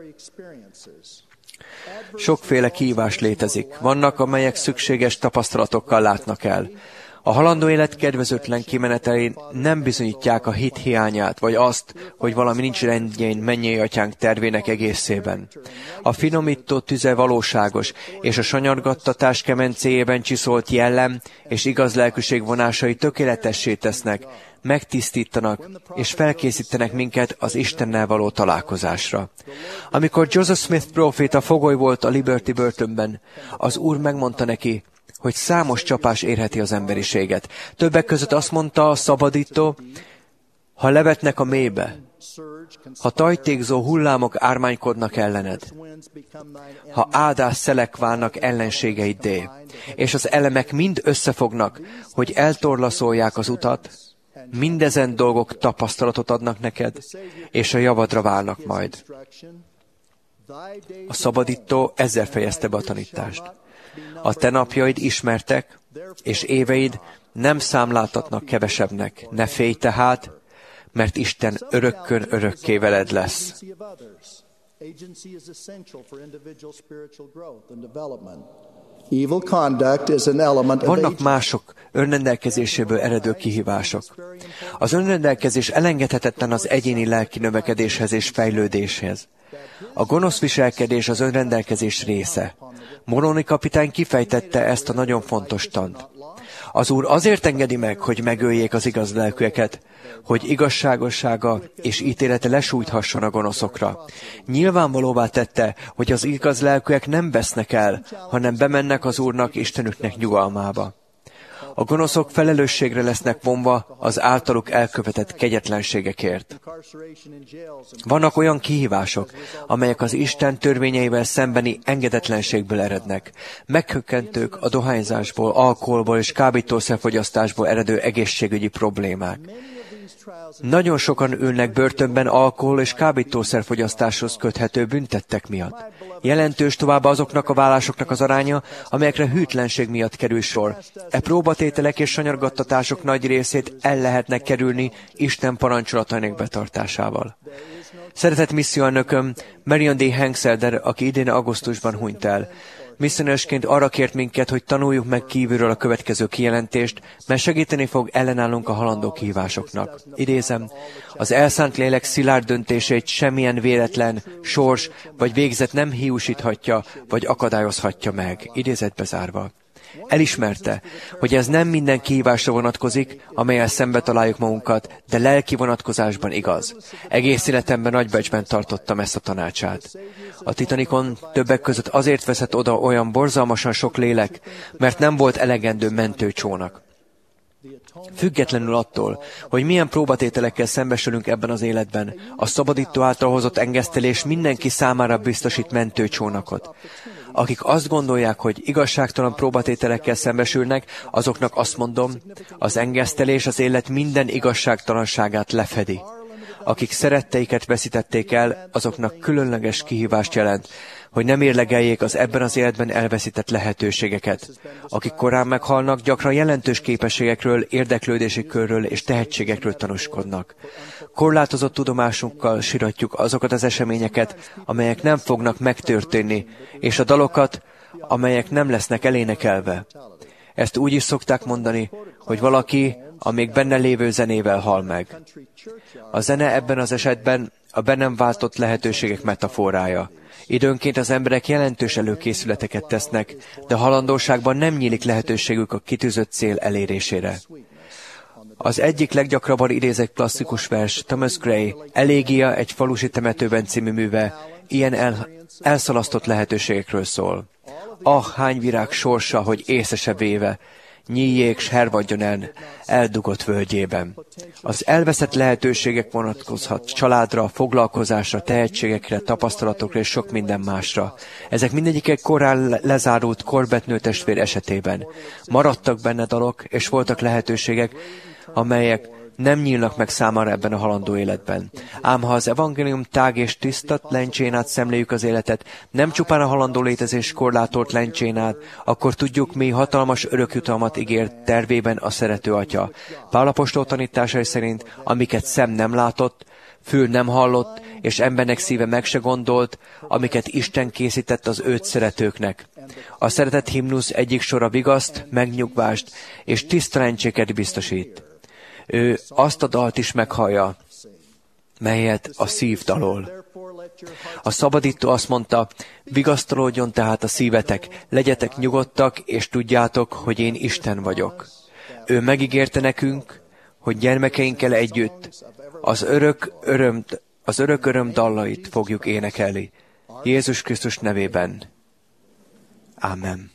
E: Sokféle kihívás létezik. Vannak, amelyek szükséges tapasztalatokkal látnak el. A halandó élet kedvezőtlen kimenetelén nem bizonyítják a hit hiányát, vagy azt, hogy valami nincs rendjén mennyei atyánk tervének egészében. A finomító tüze valóságos, és a sanyargattatás kemencéjében csiszolt jellem és igaz lelkűség vonásai tökéletessé tesznek, megtisztítanak és felkészítenek minket az Istennel való találkozásra. Amikor Joseph Smith próféta fogoly volt a Liberty börtönben, az Úr megmondta neki, hogy számos csapás érheti az emberiséget. Többek között azt mondta a szabadító, ha levetnek a mélybe, ha tajtékzó hullámok ármánykodnak ellened, ha áldás szelek válnak ellenségeiddé, és az elemek mind összefognak, hogy eltorlaszolják az utat, mindezen dolgok tapasztalatot adnak neked, és a javadra válnak majd. A szabadító ezzel fejezte be a tanítást. A te napjaid ismertek, és éveid nem számláltatnak kevesebbnek. Ne félj tehát, mert Isten örökkön örökké veled lesz. Vannak mások önrendelkezéséből eredő kihívások. Az önrendelkezés elengedhetetlen az egyéni lelki növekedéshez és fejlődéshez. A gonosz viselkedés az önrendelkezés része. Moroni kapitány kifejtette ezt a nagyon fontos tant. Az Úr azért engedi meg, hogy megöljék az igaz lelkűeket, hogy igazságossága és ítélete lesújthasson a gonoszokra. Nyilvánvalóvá tette, hogy az igaz lelkűek nem vesznek el, hanem bemennek az Úrnak, Istenüknek nyugalmába. A gonoszok felelősségre lesznek vonva az általuk elkövetett kegyetlenségekért. Vannak olyan kihívások, amelyek az Isten törvényeivel szembeni engedetlenségből erednek. Meghökkentők a dohányzásból, alkoholból és kábítószerfogyasztásból eredő egészségügyi problémák. Nagyon sokan ülnek börtönben alkohol és kábítószerfogyasztáshoz köthető büntettek miatt. Jelentős továbbá azoknak a vállásoknak az aránya, amelyekre hűtlenség miatt kerül sor. E próbatételek és sanyargattatások nagy részét el lehetnek kerülni Isten parancsolatainak betartásával. Szeretett misszióelnököm Marion D. Hengselder, aki idén augusztusban hunyt el. Misszionárisként arra kért minket, hogy tanuljuk meg kívülről a következő kijelentést, mert segíteni fog ellenállnunk a halandó kihívásoknak. Idézem, az elszánt lélek szilárd döntését semmilyen véletlen, sors vagy végzet nem hiúsíthatja, vagy akadályozhatja meg. Idézetbe zárva. Elismerte, hogy ez nem minden kihívásra vonatkozik, amellyel szembe találjuk magunkat, de lelki vonatkozásban igaz. Egész életemben nagybecsben tartottam ezt a tanácsát. A Titanicon többek között azért veszett oda olyan borzalmasan sok lélek, mert nem volt elegendő mentőcsónak. Függetlenül attól, hogy milyen próbatételekkel szembesülünk ebben az életben, a szabadító által hozott engesztelés mindenki számára biztosít mentőcsónakot. Akik azt gondolják, hogy igazságtalan próbatételekkel szembesülnek, azoknak azt mondom, az engesztelés az élet minden igazságtalanságát lefedi. Akik szeretteiket veszítették el, azoknak különleges kihívást jelent, hogy nem érlegeljék az ebben az életben elveszített lehetőségeket. Akik korán meghalnak, gyakran jelentős képességekről, érdeklődési körről és tehetségekről tanúskodnak. Korlátozott tudomásunkkal siratjuk azokat az eseményeket, amelyek nem fognak megtörténni, és a dalokat, amelyek nem lesznek elénekelve. Ezt úgy is szokták mondani, hogy valaki a még benne lévő zenével hal meg. A zene ebben az esetben a be nem váltott lehetőségek metaforája. Időnként az emberek jelentős előkészületeket tesznek, de halandóságban nem nyílik lehetőségük a kitűzött cél elérésére. Az egyik leggyakrabban idézett klasszikus vers, Thomas Gray, Elégia egy falusi temetőben című műve, ilyen elszalasztott lehetőségekről szól. Hány virág sorsa, hogy észre se véve, nyíljék, s hervadjon el eldugott völgyében. Az elveszett lehetőségek vonatkozhat családra, foglalkozásra, tehetségekre, tapasztalatokra és sok minden másra. Ezek mindegyikek korán lezárult korbetnő testvér esetében. Maradtak benne dalok, és voltak lehetőségek, amelyek nem nyílnak meg számára ebben a halandó életben. Ám ha az evangélium tág és tiszta lencsén át szemléljük az életet, nem csupán a halandó létezés korlátolt lencsén át, akkor tudjuk, mi hatalmas örökjutalmat ígért tervében a szerető atya. Pál apostol tanításai szerint, amiket szem nem látott, fül nem hallott, és embernek szíve meg se gondolt, amiket Isten készített az őt szeretőknek. A szeretet himnusz egyik sora vigaszt, megnyugvást és tiszta lencséket biztosít. Ő azt a dalt is meghallja, melyet a szív dalol. A szabadító azt mondta, vigasztalódjon tehát a szívetek, legyetek nyugodtak, és tudjátok, hogy én Isten vagyok. Ő megígérte nekünk, hogy gyermekeinkkel együtt az örök öröm dallait fogjuk énekelni. Jézus Krisztus nevében. Ámen.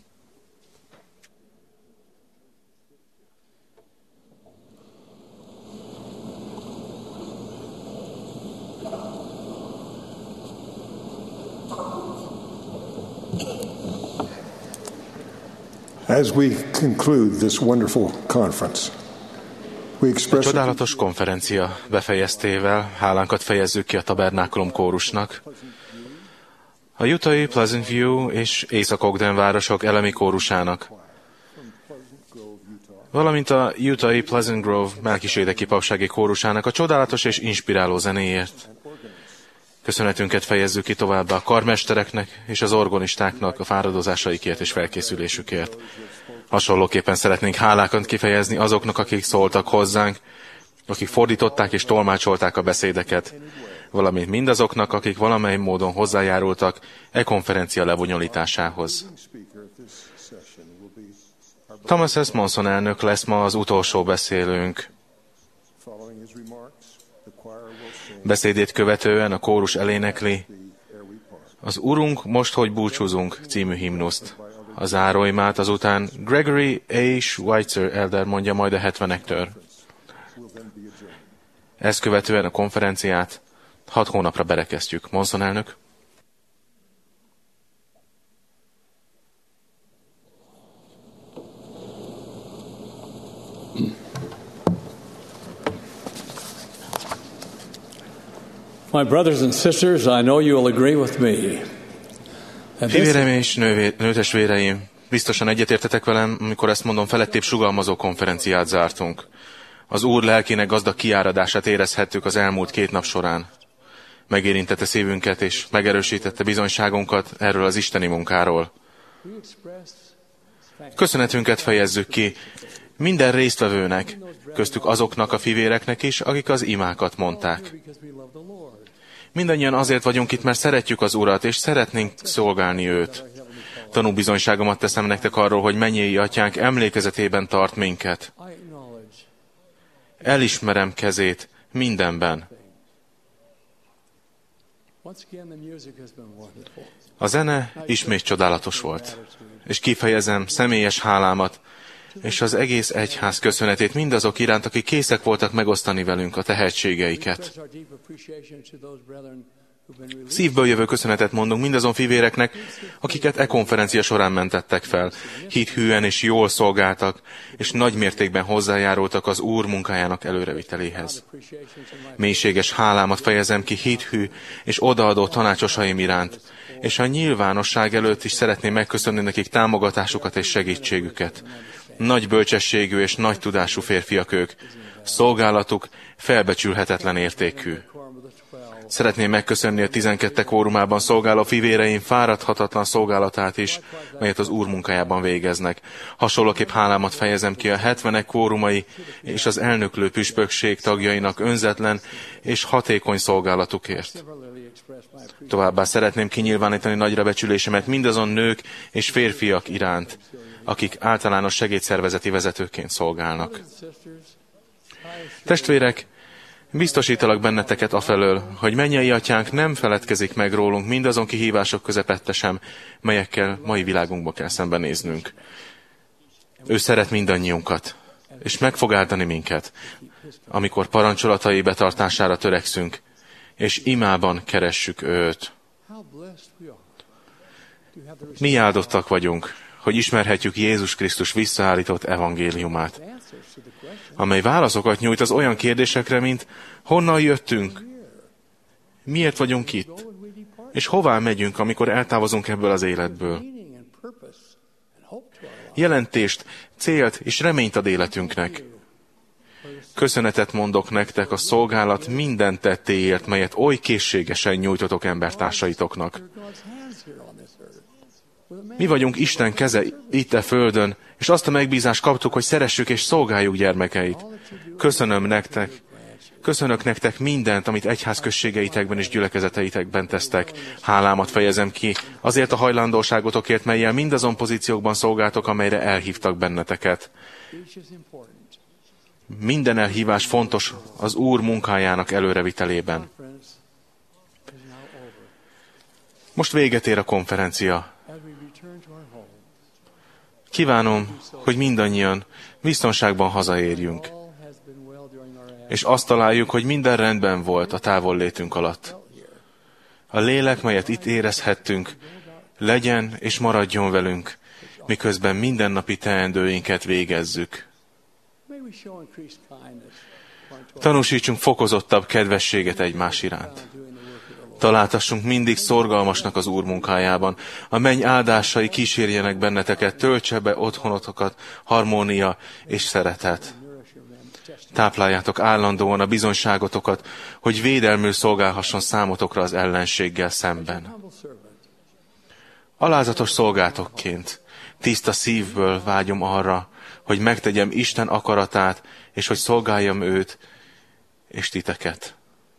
C: As we conclude this wonderful conference, we
B: A
C: express
B: csodálatos konferencia befejeztével hálánkat fejezzük ki a Tabernákulum kórusnak, a utah-i Pleasant View és Észak-Ogden városok elemi kórusának, valamint a utah-i Pleasant Grove Melkisédeki papsági kórusának a csodálatos és inspiráló zenéért. Köszönetünket fejezzük ki továbbá a karmestereknek és az orgonistáknak a fáradozásaikért és felkészülésükért. Hasonlóképpen szeretnénk hálákat kifejezni azoknak, akik szóltak hozzánk, akik fordították és tolmácsolták a beszédeket, valamint mindazoknak, akik valamely módon hozzájárultak konferencia lebonyolításához. Thomas S. Monson elnök lesz ma az utolsó beszélőnk. Beszédét követően a kórus elénekli az Urunk, most, hogy búcsúzunk című himnuszt. A záróimát azután Gregory A. Schweitzer elder mondja majd a 70-ektől. Ezt követően a konferenciát 6 hónapra berekeztjük. Monson elnök.
J: My brothers and sisters, I know you will agree with me.
B: Fivérem és nőtestvéreim, biztosan egyetértetek velem, amikor ezt mondom, felettébb sugalmazó konferenciát zártunk. Az Úr lelkének gazdag kiáradását érezhettük az elmúlt 2 nap során. Megérintette szívünket és megerősítette bizonyságunkat erről az isteni munkáról. Köszönetünket fejezzük ki minden résztvevőnek, köztük azoknak a fivéreknek is, akik az imákat mondták. Mindannyian azért vagyunk itt, mert szeretjük az Urat, és szeretnénk szolgálni őt. Tanúbizonyságomat teszem nektek arról, hogy mennyei atyánk emlékezetében tart minket. Elismerem kezét mindenben. A zene ismét csodálatos volt, és kifejezem személyes hálámat, és az egész egyház köszönetét mindazok iránt, akik készek voltak megosztani velünk a tehetségeiket. Szívből jövő köszönetet mondunk mindazon fivéreknek, akiket konferencia során mentettek fel. Hithűen és jól szolgáltak, és nagy mértékben hozzájárultak az Úr munkájának előreviteléhez. Mélységes hálámat fejezem ki hithű és odaadó tanácsosaim iránt, és a nyilvánosság előtt is szeretném megköszönni nekik támogatásukat és segítségüket. Nagy bölcsességű és nagy tudású férfiak ők. Szolgálatuk felbecsülhetetlen értékű. Szeretném megköszönni a 12 kórumában szolgáló fivéreim fáradhatatlan szolgálatát is, melyet az Úr munkájában végeznek. Hasonlóképp hálámat fejezem ki a 70 kórumai és az elnöklő püspökség tagjainak önzetlen és hatékony szolgálatukért. Továbbá szeretném kinyilvánítani nagyra becsülésemet mindazon nők és férfiak iránt, akik általános segédszervezeti vezetőként szolgálnak. Testvérek, biztosítalak benneteket afelől, hogy mennyei atyánk nem feledkezik meg rólunk mindazon kihívások közepette sem, melyekkel mai világunkba kell szembenéznünk. Ő szeret mindannyiunkat, és meg fog áldani minket, amikor parancsolatai betartására törekszünk, és imában keressük őt. Mi áldottak vagyunk, hogy ismerhetjük Jézus Krisztus visszaállított evangéliumát, amely válaszokat nyújt az olyan kérdésekre, mint honnan jöttünk, miért vagyunk itt, és hová megyünk, amikor eltávozunk ebből az életből. Jelentést, célt és reményt ad életünknek. Köszönetet mondok nektek a szolgálat minden tettéért, melyet oly készségesen nyújtotok embertársaitoknak. Mi vagyunk Isten keze itt a földön, és azt a megbízást kaptuk, hogy szeressük és szolgáljuk gyermekeit. Köszönök nektek mindent, amit egyházközségeitekben és gyülekezeteitekben tesztek. Hálámat fejezem ki azért a hajlandóságotokért, mellyel mindazon pozíciókban szolgáltok, amelyre elhívtak benneteket. Minden elhívás fontos az Úr munkájának előrevitelében. Most véget ér a konferencia. Kívánom, hogy mindannyian biztonságban hazaérjünk, és azt találjuk, hogy minden rendben volt a távollétünk alatt. A lélek, melyet itt érezhettünk, legyen és maradjon velünk, miközben mindennapi teendőinket végezzük. Tanúsítsunk fokozottabb kedvességet egymás iránt. Találtassunk mindig szorgalmasnak az Úr munkájában. A menny áldásai kísérjenek benneteket, töltse be otthonotokat, harmónia és szeretet. Tápláljátok állandóan a bizonyságotokat, hogy védelmül szolgálhasson számotokra az ellenséggel szemben. Alázatos szolgátokként, tiszta szívből vágyom arra, hogy megtegyem Isten akaratát, és hogy szolgáljam őt és titeket.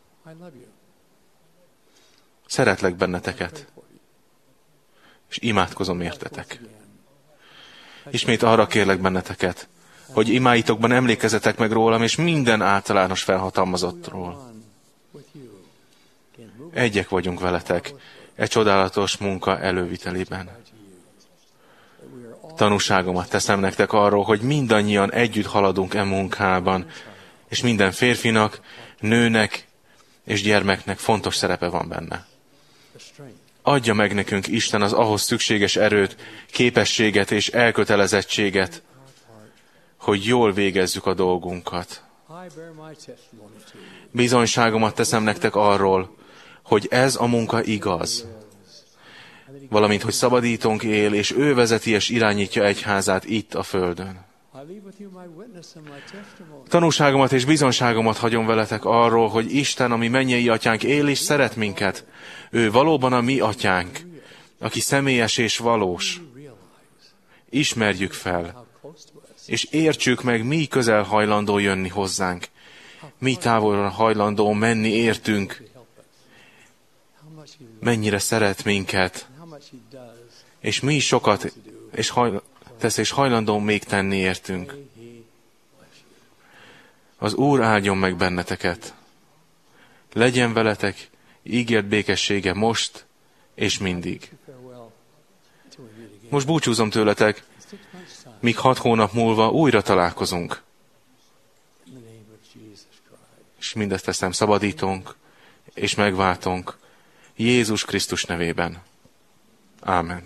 B: Szeretlek benneteket, és imádkozom értetek. Ismét arra kérlek benneteket, hogy imáitokban emlékezzetek meg rólam, és minden általános felhatalmazottról. Egyek vagyunk veletek, e csodálatos munka elővitelében. Tanúságomat teszem nektek arról, hogy mindannyian együtt haladunk e munkában, és minden férfinak, nőnek és gyermeknek fontos szerepe van benne. Adja meg nekünk Isten az ahhoz szükséges erőt, képességet és elkötelezettséget, hogy jól végezzük a dolgunkat. Bizonyságomat teszem nektek arról, hogy ez a munka igaz, valamint, hogy szabadítónk él, és ő vezeti és irányítja egyházát itt a földön. Tanúságomat és bizonyságomat hagyom veletek arról, hogy Isten, ami mennyei atyánk él és szeret minket. Ő valóban a mi atyánk, aki személyes és valós. Ismerjük fel, és értsük meg, mi közel hajlandó jönni hozzánk, mi távolra hajlandó menni értünk, mennyire szeret minket, és mi is sokat tesz, és hajlandó még tenni értünk. Az Úr áldjon meg benneteket. Legyen veletek ígért békessége most és mindig. Most búcsúzom tőletek, míg 6 hónap múlva újra találkozunk. És mindezt teszem szabadítónk és megváltónk Jézus Krisztus nevében. Ámen.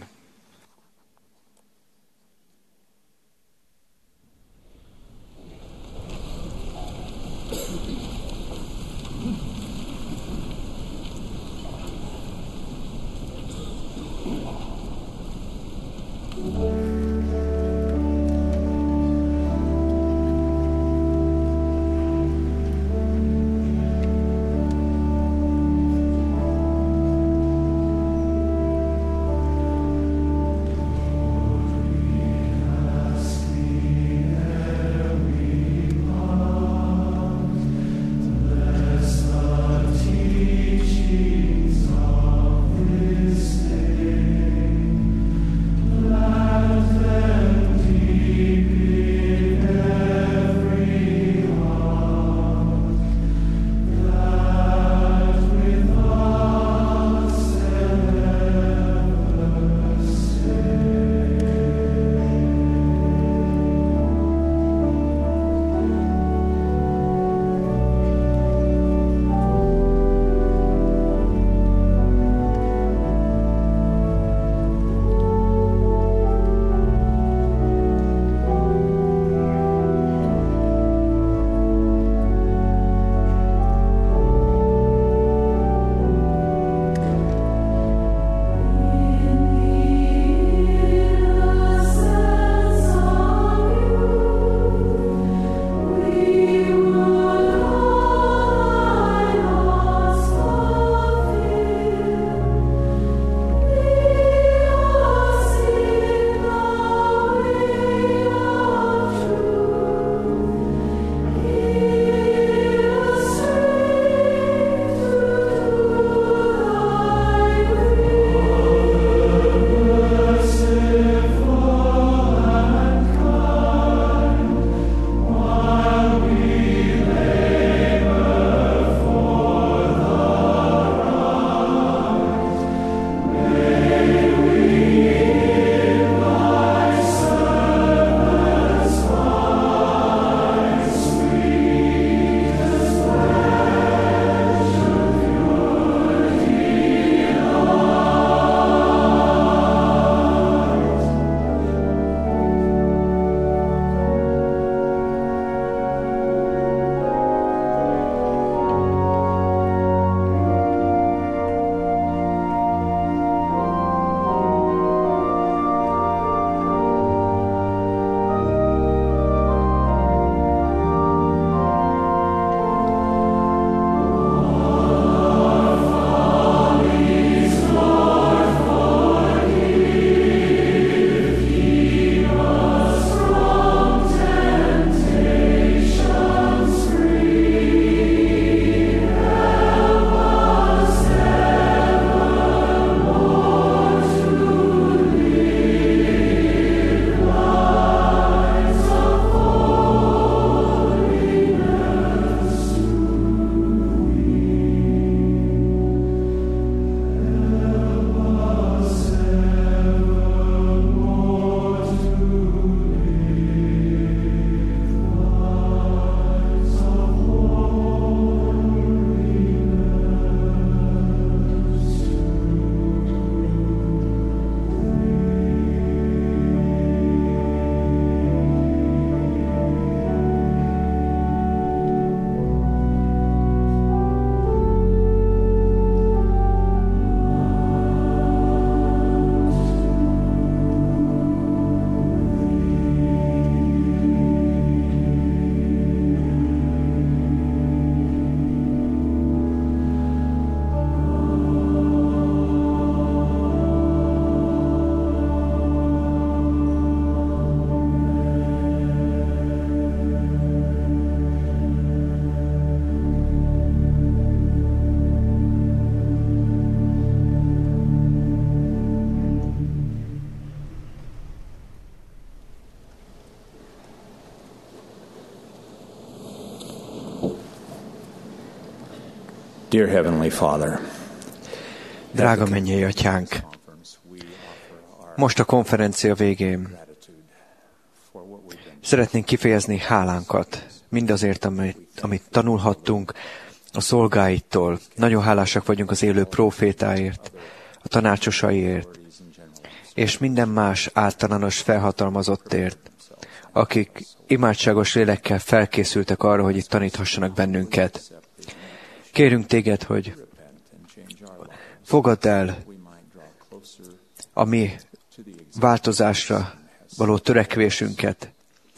F: Dear Heavenly Father,
E: drága mennyei Atyánk, most a konferencia végén szeretnénk kifejezni hálánkat mindazért, amit tanulhattunk a szolgáittól. Nagyon hálásak vagyunk az élő prófétáért, a tanácsosaiért, és minden más általános felhatalmazottért, akik imádságos lélekkel felkészültek arra, hogy itt taníthassanak bennünket. Kérünk téged, hogy fogadd el a mi változásra való törekvésünket.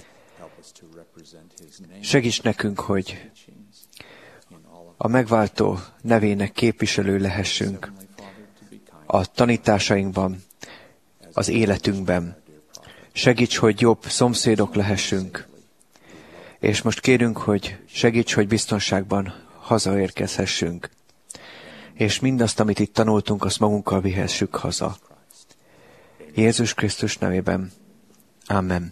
E: Segíts nekünk, hogy a megváltó nevének képviselő lehessünk a tanításainkban, az életünkben. Segíts, hogy jobb szomszédok lehessünk. És most kérünk, hogy segíts, hogy biztonságban hazaérkezhessünk. És mindazt, amit itt tanultunk, azt magunkkal vihessük haza. Jézus Krisztus nevében. Amen.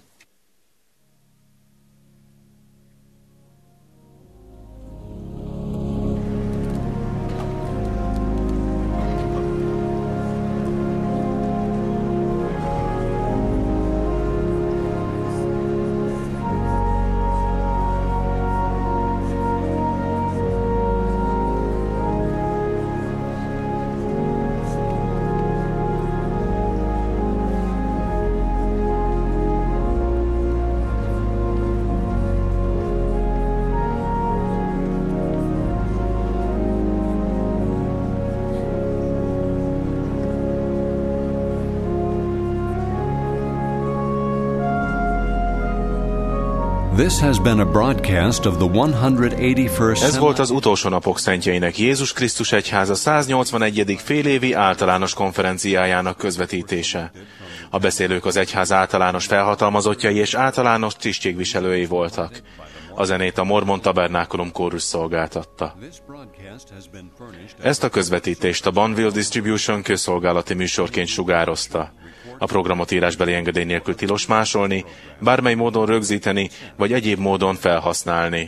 A: This has been a broadcast of the 181st.
B: Ez volt az utolsó napok szentjeinek Jézus Krisztus Egyháza 181. félévi általános konferenciájának közvetítése. A beszélők az egyház általános felhatalmazottjai és általános tisztségviselői voltak. A zenét a Mormon Tabernákulum kórus szolgáltatta. Ezt a közvetítést a Bonneville Distribution közszolgálati műsorként sugározta. A programot írásbeli engedély nélkül tilos másolni, bármely módon rögzíteni, vagy egyéb módon felhasználni.